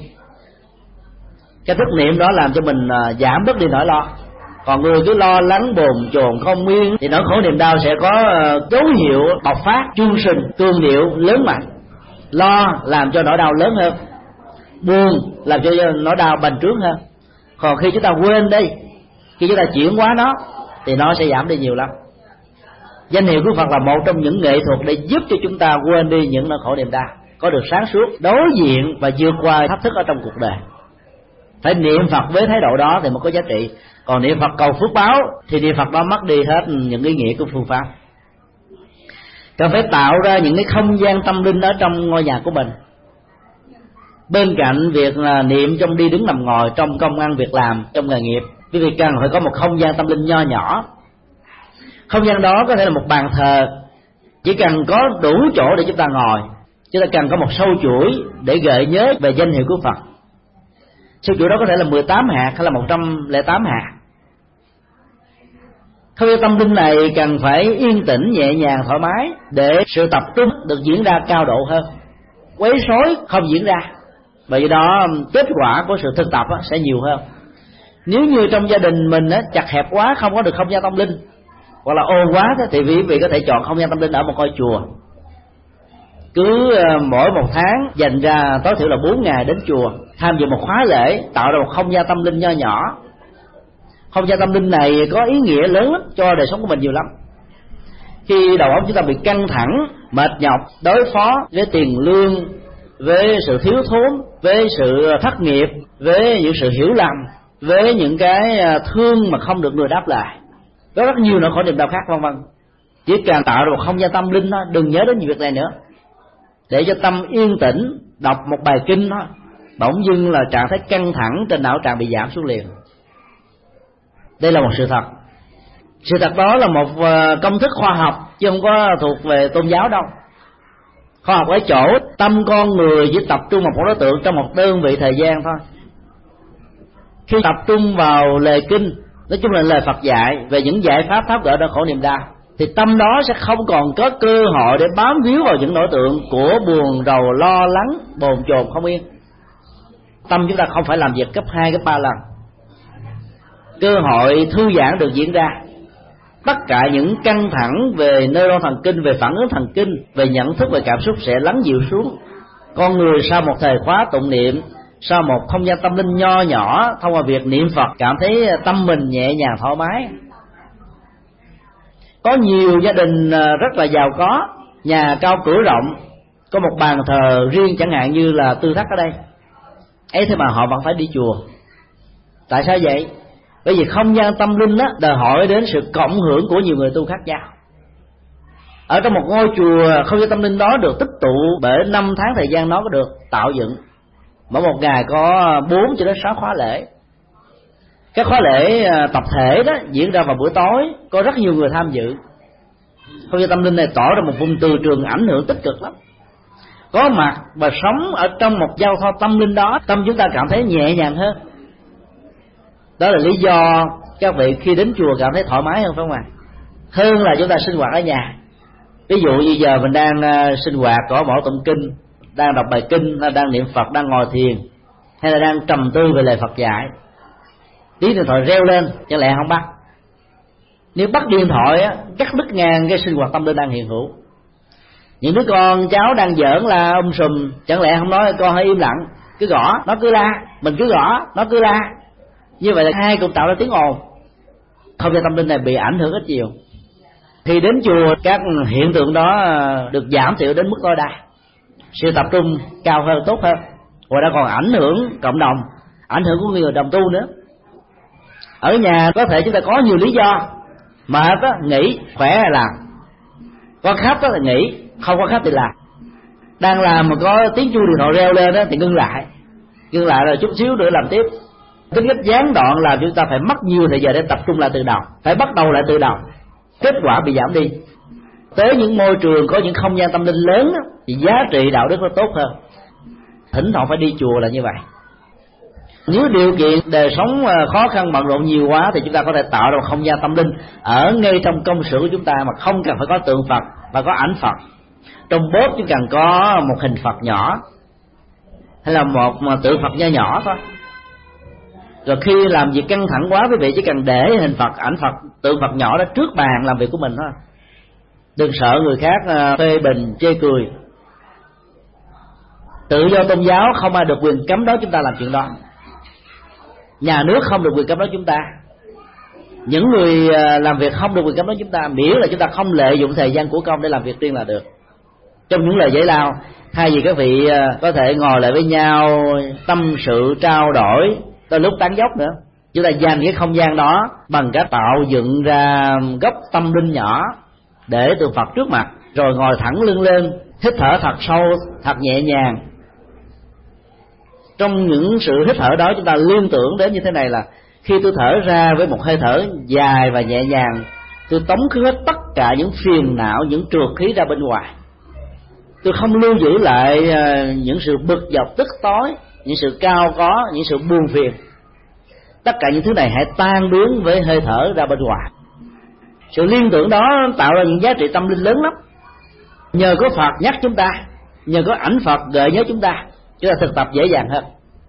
Cái thức niệm đó làm cho mình giảm bớt đi nỗi lo. Còn người cứ lo lắng bồn chồn không yên thì nỗi khổ niềm đau sẽ có dấu hiệu bộc phát, chương trình, cương điệu lớn mạnh. Lo làm cho nỗi đau lớn hơn, buồn làm cho nỗi đau bành trướng hơn. Còn khi chúng ta quên đi, khi chúng ta chuyển hóa nó thì nó sẽ giảm đi nhiều lắm. Danh hiệu của Phật là một trong những nghệ thuật để giúp cho chúng ta quên đi những nỗi khổ niềm đau, có được sáng suốt, đối diện và vượt qua thách thức ở trong cuộc đời. Phải niệm Phật với thái độ đó thì mới có giá trị. Còn niệm Phật cầu phước báo thì niệm Phật đó mất đi hết những ý nghĩa của phương pháp. Cần phải tạo ra những cái không gian tâm linh ở trong ngôi nhà của mình. Bên cạnh việc là niệm trong đi đứng nằm ngồi, trong công ăn việc làm, trong nghề nghiệp, quý vị cần phải có một không gian tâm linh nho nhỏ. Không gian đó có thể là một bàn thờ, chỉ cần có đủ chỗ để chúng ta ngồi. Chúng ta cần có một sâu chuỗi để gợi nhớ về danh hiệu của Phật. Sâu chuỗi đó có thể là mười tám hạt hay là một trăm lẻ tám hạt. Không gian tâm linh này cần phải yên tĩnh, nhẹ nhàng, thoải mái để sự tập trung được diễn ra cao độ hơn, quấy rối không diễn ra. Bởi vì đó kết quả của sự thực tập sẽ nhiều hơn. Nếu như trong gia đình mình chặt hẹp quá, không có được không gian tâm linh, hoặc là ồn quá thì quý vị có thể chọn không gian tâm linh ở một ngôi chùa. Cứ mỗi một tháng dành ra tối thiểu là bốn ngày đến chùa, tham dự một khóa lễ, tạo ra một không gian tâm linh nho nhỏ. Không gian tâm linh này có ý nghĩa lớn lắm cho đời sống của mình nhiều lắm. Khi đầu óc chúng ta bị căng thẳng, mệt nhọc, đối phó với tiền lương, với sự thiếu thốn, với sự thất nghiệp, với những sự hiểu lầm, với những cái thương mà không được người đáp lại, có rất nhiều nỗi khổ niềm đau khác, vân vân. Chỉ cần tạo ra một không gian tâm linh đó, đừng nhớ đến những việc này nữa, để cho tâm yên tĩnh, đọc một bài kinh đó, bỗng dưng là trạng thái căng thẳng trên não trạng bị giảm xuống liền. Đây là một sự thật. Sự thật đó là một công thức khoa học chứ không có thuộc về tôn giáo đâu. Khoa học ở chỗ tâm con người chỉ tập trung vào một đối tượng trong một đơn vị thời gian thôi. Khi tập trung vào lời kinh, nói chung là lời Phật dạy về những giải pháp tháo gỡ nỗi khổ niềm đau, thì tâm đó sẽ không còn có cơ hội để bám víu vào những đối tượng của buồn rầu, lo lắng, bồn chồn không yên. Tâm chúng ta không phải làm việc gấp hai, gấp ba lần. Cơ hội thư giãn được diễn ra. Tất cả những căng thẳng về neuron thần kinh, về phản ứng thần kinh, về nhận thức, về cảm xúc sẽ lắng dịu xuống. Con người sau một thời khóa tụng niệm, sau một không gian tâm linh nho nhỏ, thông qua việc niệm Phật cảm thấy tâm mình nhẹ nhàng thoải mái. Có nhiều gia đình rất là giàu có, nhà cao cửa rộng, có một bàn thờ riêng chẳng hạn như là Tư Thất ở đây, ấy thế mà họ vẫn phải đi chùa. Tại sao vậy? Bởi vì không gian tâm linh đó đòi hỏi đến sự cộng hưởng của nhiều người tu khác nhau. Ở trong một ngôi chùa, không gian tâm linh đó được tích tụ bởi năm tháng thời gian nó có được tạo dựng. Mỗi một ngày có bốn cho đến sáu khóa lễ. Các khóa lễ tập thể đó diễn ra vào buổi tối, có rất nhiều người tham dự. Không gian tâm linh này tỏ ra một vùng từ trường ảnh hưởng tích cực lắm. Có mặt và sống ở trong một giao thoa tâm linh đó, tâm chúng ta cảm thấy nhẹ nhàng hơn. Đó là lý do các vị khi đến chùa cảm thấy thoải mái hơn, phải không ạ? Hơn là chúng ta sinh hoạt ở nhà. Ví dụ như giờ mình đang uh, sinh hoạt có mỗi tụng kinh, đang đọc bài kinh, đang niệm Phật, đang ngồi thiền, hay là đang trầm tư về lời Phật dạy, tiếng điện thoại reo lên, chẳng lẽ không bắt? Nếu bắt điện thoại á, cắt đứt ngang cái sinh hoạt tâm linh đang hiện hữu. Những đứa con cháu đang giỡn la um sùm, chẳng lẽ không nói con hãy im lặng, cứ gõ nó cứ la, mình cứ gõ nó cứ la, như vậy là hai cùng tạo ra tiếng ồn. Không gian tâm linh này bị ảnh hưởng ít nhiều. Khi đến chùa, các hiện tượng đó được giảm thiểu đến mức tối đa, sự tập trung cao hơn, tốt hơn, và đã còn ảnh hưởng cộng đồng, ảnh hưởng của người đồng tu nữa. Ở nhà có thể chúng ta có nhiều lý do, mệt á nghỉ, khỏe là làm, có khách á là nghỉ, không có khách thì làm. Đang làm mà có tiếng chuông điện thoại reo lên đó thì ngưng lại, ngưng lại rồi chút xíu nữa làm tiếp. Tính cách gián đoạn làm chúng ta phải mất nhiều thời giờ để tập trung lại từ đầu, phải bắt đầu lại từ đầu, kết quả bị giảm đi. Tới những môi trường có những không gian tâm linh lớn đó, thì giá trị đạo đức nó tốt hơn. Thỉnh thoảng phải đi chùa là như vậy. Nếu điều kiện đời sống khó khăn bận rộn nhiều quá thì chúng ta có thể tạo ra một không gian tâm linh ở ngay trong công sở của chúng ta, mà không cần phải có tượng Phật và có ảnh Phật. Trong bếp chỉ cần có một hình Phật nhỏ hay là một tượng Phật nho nhỏ thôi. Rồi khi làm việc căng thẳng quá, quý vị chỉ cần để hình Phật, ảnh Phật, tượng Phật nhỏ đó trước bàn làm việc của mình thôi. Đừng sợ người khác phê bình, chê cười. Tự do tôn giáo không ai được quyền cấm đó chúng ta làm chuyện đó. Nhà nước không được quyền cấm đó chúng ta. Những người làm việc không được quyền cấm đó chúng ta, miễn là chúng ta không lợi dụng thời gian của công để làm việc riêng là được. Trong những lời giải lao, thay vì các vị có thể ngồi lại với nhau tâm sự trao đổi, tới lúc tán dốc nữa, chúng ta dành cái không gian đó bằng cách tạo dựng ra góc tâm linh nhỏ để tượng Phật trước mặt, rồi ngồi thẳng lưng lên, hít thở thật sâu, thật nhẹ nhàng. Trong những sự hít thở đó chúng ta liên tưởng đến như thế này là khi tôi thở ra với một hơi thở dài và nhẹ nhàng, tôi tống khứ hết tất cả những phiền não, những trượt khí ra bên ngoài. Tôi không lưu giữ lại những sự bực dọc tức tối, những sự cao có, những sự buồn phiền. Tất cả những thứ này hãy tan biến với hơi thở ra bên ngoài. Sự liên tưởng đó tạo ra những giá trị tâm linh lớn lắm. Nhờ có Phật nhắc chúng ta, nhờ có ảnh Phật gợi nhớ chúng ta, chúng ta thực tập dễ dàng hơn.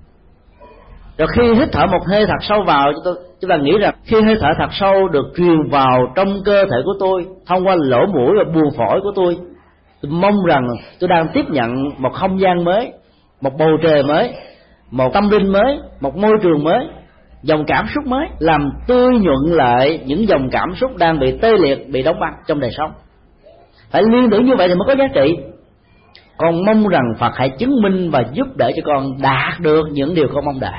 Rồi khi hít thở một hơi thật sâu vào, chúng ta, chúng ta nghĩ rằng khi hơi thở thật sâu được truyền vào trong cơ thể của tôi thông qua lỗ mũi và buồng phổi của tôi, tôi mong rằng tôi đang tiếp nhận một không gian mới, một bầu trời mới, một tâm linh mới, một môi trường mới, dòng cảm xúc mới, làm tươi nhuận lại những dòng cảm xúc đang bị tê liệt, bị đóng băng trong đời sống. Phải liên tưởng như vậy thì mới có giá trị. Con mong rằng Phật hãy chứng minh và giúp đỡ cho con đạt được những điều con mong đợi.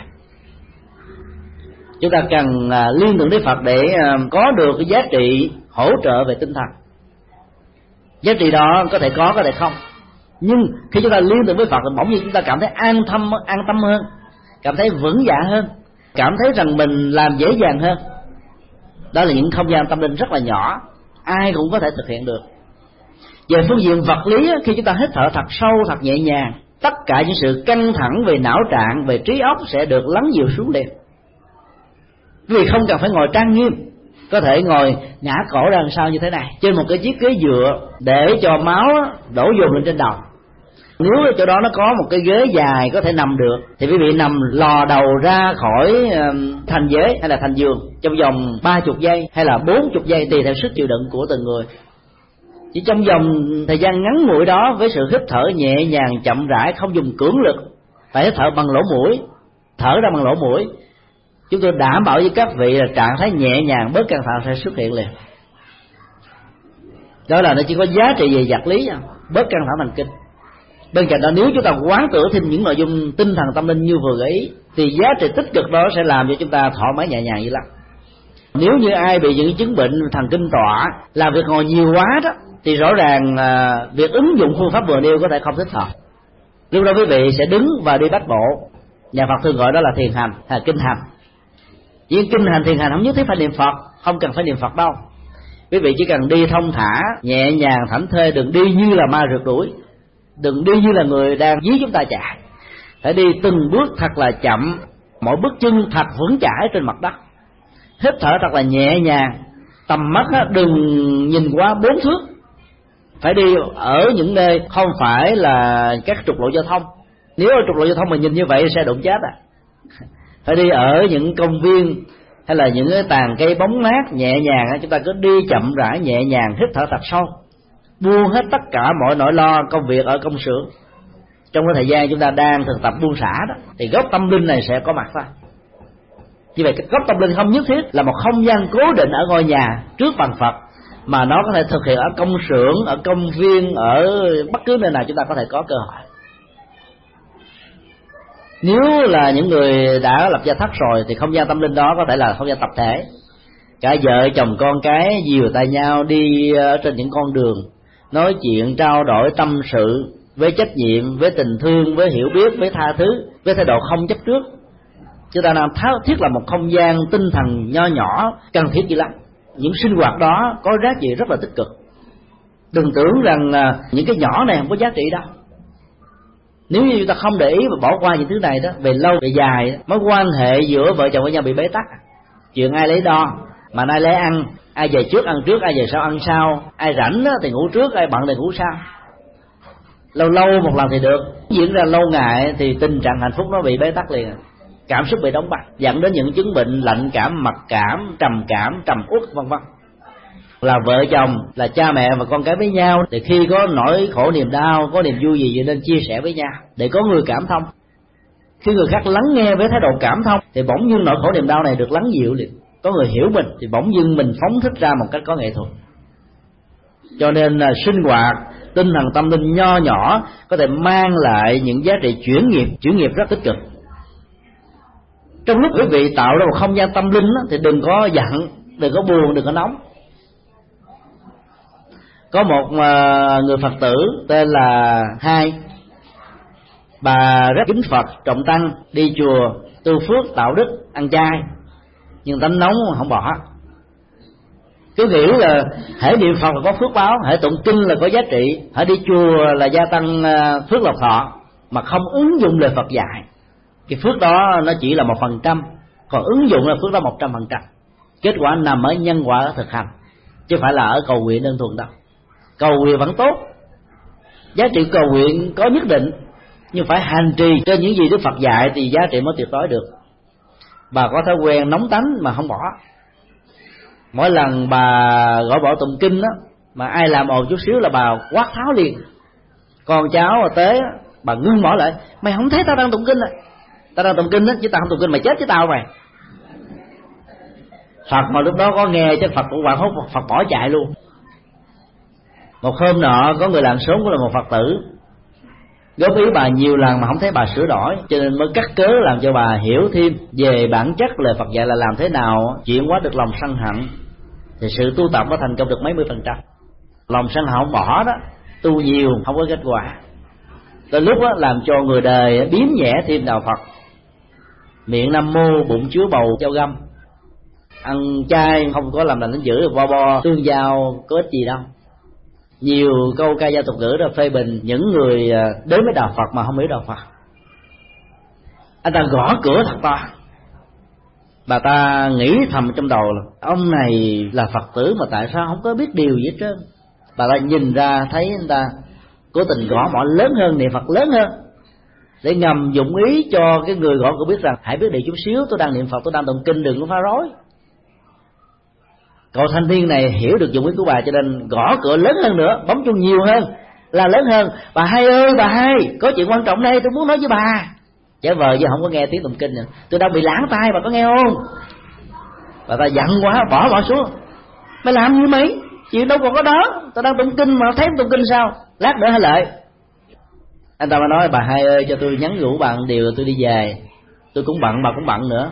Chúng ta cần liên tưởng đến Phật để có được cái giá trị hỗ trợ về tinh thần. Giá trị đó có thể có, có thể không. Nhưng khi chúng ta liên tưởng với Phật thì bỗng nhiên chúng ta cảm thấy an tâm, an tâm hơn, cảm thấy vững dạ hơn, cảm thấy rằng mình làm dễ dàng hơn. Đó là những không gian tâm linh rất là nhỏ, ai cũng có thể thực hiện được. Về phương diện vật lý, khi chúng ta hít thở thật sâu, thật nhẹ nhàng, tất cả những sự căng thẳng về não trạng, về trí óc sẽ được lắng dịu xuống liền. Vì không cần phải ngồi trang nghiêm, có thể ngồi ngã cổ ra làm sao như thế này, trên một cái chiếc ghế dựa để cho máu đổ dồn lên trên đầu. Nếu chỗ đó nó có một cái ghế dài có thể nằm được, thì quý vị nằm lò đầu ra khỏi thành ghế hay là thành giường trong vòng ba chục giây hay là bốn chục giây, tùy theo sức chịu đựng của từng người. Chỉ trong vòng thời gian ngắn ngủi đó, với sự hít thở nhẹ nhàng chậm rãi, không dùng cưỡng lực, phải hít thở bằng lỗ mũi, thở ra bằng lỗ mũi, chúng tôi đảm bảo với các vị là trạng thái nhẹ nhàng, bớt căng thẳng sẽ xuất hiện liền. Đó là nó chỉ có giá trị về vật lý, bớt căng thẳng thần kinh. Bên cạnh đó, nếu chúng ta quán tưởng thêm những nội dung tinh thần tâm linh như vừa gợi ý, thì giá trị tích cực đó sẽ làm cho chúng ta thoải mái nhẹ nhàng dữ lắm. Nếu như ai bị những chứng bệnh thần kinh tọa, làm việc ngồi nhiều quá đó, thì rõ ràng à, việc ứng dụng phương pháp vừa nêu có thể không thích hợp. Lúc đó quý vị sẽ đứng và đi bách bộ. Nhà Phật thường gọi đó là thiền hành hay kinh hành. Chỉ kinh hành thiền hành không nhất thiết phải niệm Phật, không cần phải niệm Phật đâu. Quý vị chỉ cần đi thông thả, nhẹ nhàng, thảnh thơi, đừng đi như là ma rượt đuổi, đừng đi như là người đang dí chúng ta chạy. Phải đi từng bước thật là chậm, mỗi bước chân thật vững chãi trên mặt đất. Hít thở thật là nhẹ nhàng, tầm mắt đừng nhìn qua bốn thước. Phải đi ở những nơi không phải là các trục lộ giao thông. Nếu ở trục lộ giao thông mà nhìn như vậy sẽ đụng chết à. Phải đi ở những công viên, hay là những cái tàn cây bóng mát nhẹ nhàng, chúng ta cứ đi chậm rãi nhẹ nhàng, hít thở thật sâu, buông hết tất cả mọi nỗi lo công việc ở công xưởng. Trong cái thời gian chúng ta đang thực tập buông xả đó, thì gốc tâm linh này sẽ có mặt thôi. Như vậy cái gốc tâm linh không nhất thiết là một không gian cố định ở ngôi nhà trước bàn Phật, mà nó có thể thực hiện ở công xưởng, ở công viên, ở bất cứ nơi nào chúng ta có thể có cơ hội. Nếu là những người đã lập gia thất rồi thì không gian tâm linh đó có thể là không gian tập thể. Cả vợ chồng con cái dìu tay nhau đi ở trên những con đường, nói chuyện trao đổi tâm sự với trách nhiệm, với tình thương, với hiểu biết, với tha thứ, với thái độ không chấp trước. Chúng ta đang tháo thiết là một không gian tinh thần nho nhỏ cần thiết gì lắm. Những sinh hoạt đó có giá trị rất là tích cực. Đừng tưởng rằng những cái nhỏ này không có giá trị đâu. Nếu như chúng ta không để ý và bỏ qua những thứ này đó, về lâu về dài mối quan hệ giữa vợ chồng với nhau bị bế tắc. Chuyện ai lấy đo mà ai lấy ăn, ai về trước ăn trước, ai về sau ăn sau, ai rảnh thì ngủ trước, ai bận thì ngủ sau. Lâu lâu một lần thì được, diễn ra lâu ngày thì tình trạng hạnh phúc nó bị bế tắc liền, cảm xúc bị đóng băng, dẫn đến những chứng bệnh lạnh cảm, mặc cảm, trầm cảm, trầm uất vân vân. Là vợ chồng, là cha mẹ và con cái với nhau, thì khi có nỗi khổ niềm đau, có niềm vui gì thì nên chia sẻ với nhau để có người cảm thông. Khi người khác lắng nghe với thái độ cảm thông thì bỗng dưng nỗi khổ niềm đau này được lắng dịu liền. Có người hiểu mình thì bỗng dưng mình phóng thích ra một cách có nghệ thuật. Cho nên là sinh hoạt tinh thần tâm linh nho nhỏ có thể mang lại những giá trị chuyển nghiệp, chuyển nghiệp rất tích cực. Trong lúc quý vị tạo ra một không gian tâm linh thì đừng có giận, đừng có buồn, đừng có nóng. Có một người Phật tử tên là Hai, bà rất kính Phật, trọng tăng, đi chùa tu phước tạo đức, ăn chay, nhưng tánh nóng không bỏ. Cứ nghĩ là hễ niệm Phật là có phước báo, hễ tụng kinh là có giá trị, hễ đi chùa là gia tăng phước lộc thọ, mà không ứng dụng lời Phật dạy. Cái phước đó nó chỉ là một phần trăm, còn ứng dụng là phước đó một trăm phần trăm. Kết quả nằm ở nhân quả thực hành, chứ phải là ở cầu nguyện đơn thuần đâu. Cầu nguyện vẫn tốt, giá trị cầu nguyện có nhất định, nhưng phải hành trì trên những gì Đức Phật dạy thì giá trị mới tuyệt đối được. Bà có thói quen nóng tánh mà không bỏ. Mỗi lần bà gõ bỏ tụng kinh đó, mà ai làm ồn chút xíu là bà quát tháo liền. Con cháu mà tới bà ngưng bỏ lại, mày không thấy tao đang tụng kinh à? Tao đang tụng kinh đó, chứ tao không tụng kinh mày chết với tao mày. Phật mà lúc đó có nghe chứ Phật cũng quảng hốt, Phật bỏ chạy luôn. Một hôm nọ có người làng xóm cũng là một Phật tử, góp ý bà nhiều lần mà không thấy bà sửa đổi, cho nên mới cắt cớ làm cho bà hiểu thêm về bản chất lời Phật dạy là làm thế nào chuyển hóa được lòng sân hận, thì sự tu tập nó thành công được mấy mươi phần trăm. Lòng sân hận không bỏ đó, tu nhiều không có kết quả. Tới lúc đó làm cho người đời biếm nhẹ thêm đạo Phật, miệng nam mô bụng chứa bầu châu găm, ăn chay không có làm lành đến dữ, bo bo tương giao có ích gì đâu. Nhiều câu ca dao tục ngữ đó phê bình những người đến với đạo Phật mà không hiểu đạo Phật. Anh ta gõ cửa thật to, bà ta nghĩ thầm trong đầu là ông này là Phật tử mà tại sao không có biết điều gì hết trơn. Bà ta nhìn ra thấy anh ta cố tình gõ mõ lớn hơn, niệm Phật lớn hơn, để ngầm dụng ý cho cái người gõ cửa biết rằng hãy biết điều chút xíu, tôi đang niệm Phật, tôi đang tụng kinh, đừng có phá rối. Cậu thanh niên này hiểu được dụng ý của bà, cho nên gõ cửa lớn hơn nữa, bấm chuông nhiều hơn, là lớn hơn. Bà Hai ơi, bà Hai, có chuyện quan trọng đây, tôi muốn nói với bà. Chả vờ chứ không có nghe tiếng tụng kinh nữa. Tôi đang bị lãng tai, bà có nghe không? Bà ta giận quá, bỏ bỏ xuống. Mày làm gì mày? Chuyện đâu còn có đó, tôi đang tụng kinh mà thấy tụng kinh sao? Lát nữa hãy lợi. Anh ta mà nói, bà Hai ơi, cho tôi nhắn nhủ bạn điều tôi đi về. Tôi cũng bận, bà cũng bận nữa.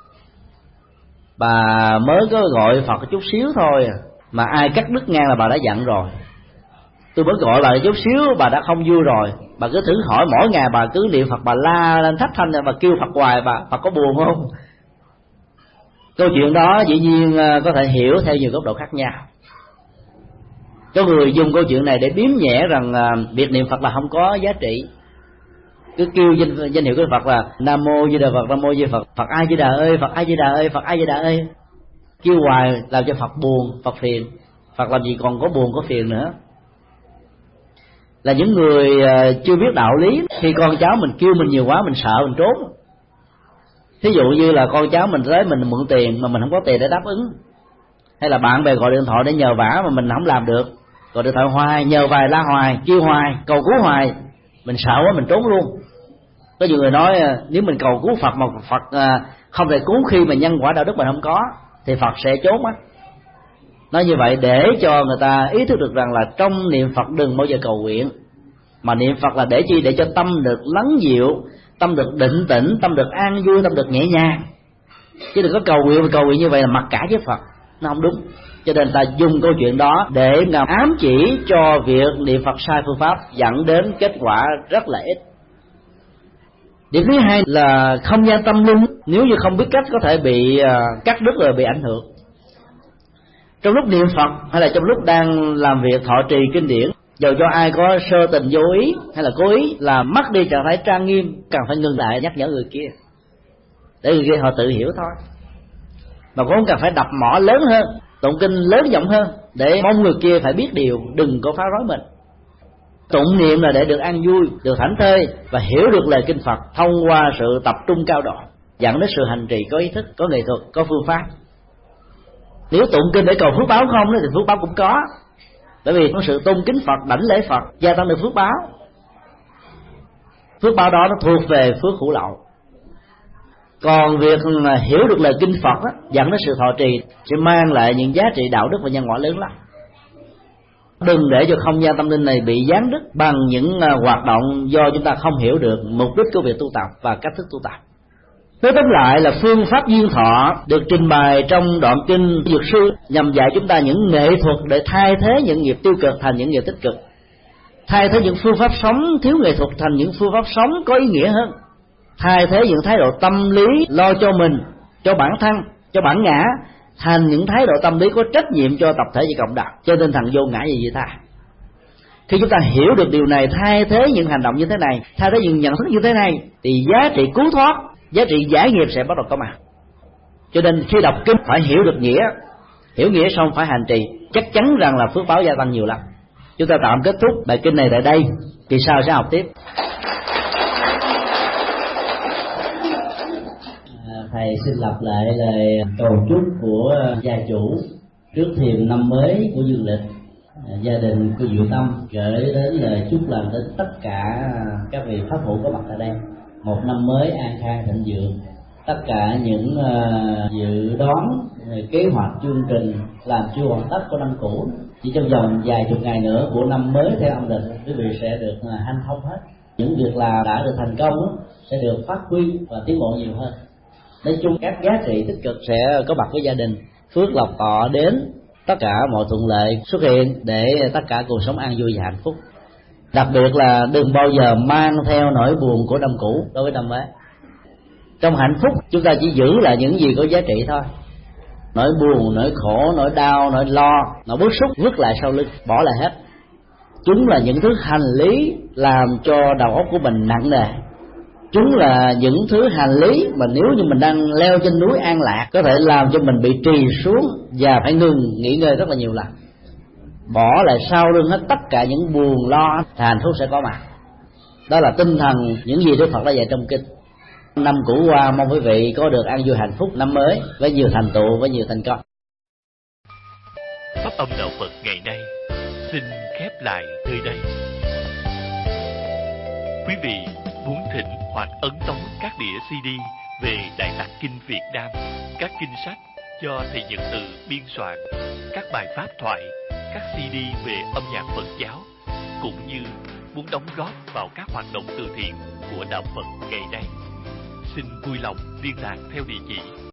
Bà mới có gọi Phật chút xíu thôi mà ai cắt đứt ngang là bà đã giận rồi. Tôi mới gọi bà chút xíu bà đã không vui rồi. Bà cứ thử hỏi, mỗi ngày bà cứ niệm Phật, bà la lên thách thanh, bà kêu Phật hoài, bà Phật có buồn không? Câu chuyện đó dĩ nhiên có thể hiểu theo nhiều góc độ khác nhau. Có người dùng câu chuyện này để biếm nhẹ rằng việc niệm Phật là không có giá trị, cứ kêu danh, danh hiệu của Phật là Nam Mô Di Đà Phật, Nam Mô Di Đà Phật, Phật A Di Đà ơi, Phật A Di Đà ơi, Phật A Di Đà ơi. Kêu hoài làm cho Phật buồn, Phật phiền. Phật làm gì còn có buồn có phiền nữa. Là những người chưa biết đạo lý, khi con cháu mình kêu mình nhiều quá mình sợ mình trốn. Thí dụ như là con cháu mình tới mình mượn tiền mà mình không có tiền để đáp ứng, hay là bạn bè gọi điện thoại để nhờ vả mà mình không làm được, gọi điện thoại hoài, nhờ vài la hoài, kêu hoài, cầu cứu hoài, mình sợ quá mình trốn luôn. Có nhiều người nói nếu mình cầu cứu Phật mà Phật không thể cứu khi mà nhân quả đạo đức mình không có thì Phật sẽ trốn á. Nói như vậy để cho người ta ý thức được rằng là trong niệm Phật đừng bao giờ cầu nguyện, mà niệm Phật là để chi? Để cho tâm được lắng dịu, tâm được định tĩnh, tâm được an vui, tâm được nhẹ nhàng. Chứ đừng có cầu nguyện, cầu nguyện như vậy là mặc cả với Phật, nó không đúng. Cho nên ta dùng câu chuyện đó để làm ám chỉ cho việc niệm Phật sai phương pháp, dẫn đến kết quả rất là ít. Điểm thứ hai là không gian tâm linh nếu như không biết cách có thể bị cắt đứt rồi bị ảnh hưởng. Trong lúc niệm Phật hay là trong lúc đang làm việc thọ trì kinh điển, dầu cho ai có sơ tình vô ý hay là cố ý là mất đi trạng thái trang nghiêm, cần phải ngừng lại nhắc nhở người kia để người kia họ tự hiểu thôi. Mà cũng cần phải đập mỏ lớn hơn, tụng kinh lớn giọng hơn để mong người kia phải biết điều, đừng có phá rối mình. Tụng niệm là để được an vui, được thảnh thơi và hiểu được lời kinh Phật thông qua sự tập trung cao độ, dẫn đến sự hành trì có ý thức, có nghệ thuật, có phương pháp. Nếu tụng kinh để cầu phước báo không thì phước báo cũng có, bởi vì có sự tôn kính Phật, đảnh lễ Phật, gia tăng được phước báo. Phước báo đó nó thuộc về phước hữu lậu. Còn việc hiểu được lời kinh Phật đó, dẫn đến sự thọ trì sẽ mang lại những giá trị đạo đức và nhân quả lớn lắm. Đừng để cho không gian tâm linh này bị gián đứt bằng những hoạt động do chúng ta không hiểu được mục đích của việc tu tập và cách thức tu tập. Nói tóm lại là phương pháp duyên thọ được trình bày trong đoạn kinh Dược Sư nhằm dạy chúng ta những nghệ thuật để thay thế những nghiệp tiêu cực thành những nghiệp tích cực, thay thế những phương pháp sống thiếu nghệ thuật thành những phương pháp sống có ý nghĩa hơn, thay thế những thái độ tâm lý lo cho mình, cho bản thân, cho bản ngã thành những thái độ tâm lý có trách nhiệm cho tập thể và cộng đồng, cho tinh thần vô ngã gì vậy ta. Khi chúng ta hiểu được điều này, thay thế những hành động như thế này, thay thế những nhận thức như thế này, thì giá trị cứu thoát, giá trị giải nghiệp sẽ bắt đầu có mặt. Cho nên khi đọc kinh phải hiểu được nghĩa, hiểu nghĩa xong phải hành trì, chắc chắn rằng là phước báo gia tăng nhiều lắm. Chúng ta tạm kết thúc bài kinh này tại đây, kỳ sau sẽ học tiếp. Thầy xin lặp lại lời cầu chúc của gia chủ trước thềm năm mới của dương lịch. Gia đình của Diệu Tâm gửi đến lời chúc lành đến tất cả các vị pháp hữu có mặt tại đây, một năm mới an khang thịnh vượng. Tất cả những uh, dự đoán, kế hoạch, chương trình làm chưa hoàn tất của năm cũ, chỉ trong vòng vài chục ngày nữa của năm mới theo âm lịch, quý vị sẽ được uh, hanh thông hết. Những việc làm đã được thành công sẽ được phát huy và tiến bộ nhiều hơn. Nói chung các giá trị tích cực sẽ có mặt với gia đình, phước lộc thọ đến, tất cả mọi thuận lợi xuất hiện để tất cả cuộc sống an vui và hạnh phúc. Đặc biệt là đừng bao giờ mang theo nỗi buồn của năm cũ đối với năm mới. Trong hạnh phúc chúng ta chỉ giữ lại những gì có giá trị thôi. Nỗi buồn, nỗi khổ, nỗi đau, nỗi lo, nỗi bức xúc vứt lại sau lưng, bỏ lại hết. Chúng là những thứ hành lý làm cho đầu óc của mình nặng nề. Chúng là những thứ hành lý mà nếu như mình đang leo trên núi an lạc có thể làm cho mình bị trì xuống và phải ngừng nghỉ ngơi rất là nhiều lần. Bỏ lại sau lưng hết tất cả những buồn lo, hạnh phúc sẽ có mặt. Đó là tinh thần những gì Đức Phật đã dạy trong kinh. Năm cũ qua mong quý vị có được an vui hạnh phúc năm mới với nhiều thành tựu, với nhiều thành công. Pháp âm đạo Phật ngày nay xin khép lại nơi đây. Quý vị muốn thỉnh hoặc ấn tống các đĩa xê đê về Đại Tạng Kinh Việt Nam, các kinh sách do thầy Nhật Từ biên soạn, các bài pháp thoại, các xê đê về âm nhạc Phật giáo, cũng như muốn đóng góp vào các hoạt động từ thiện của đạo Phật ngày nay, xin vui lòng liên lạc theo địa chỉ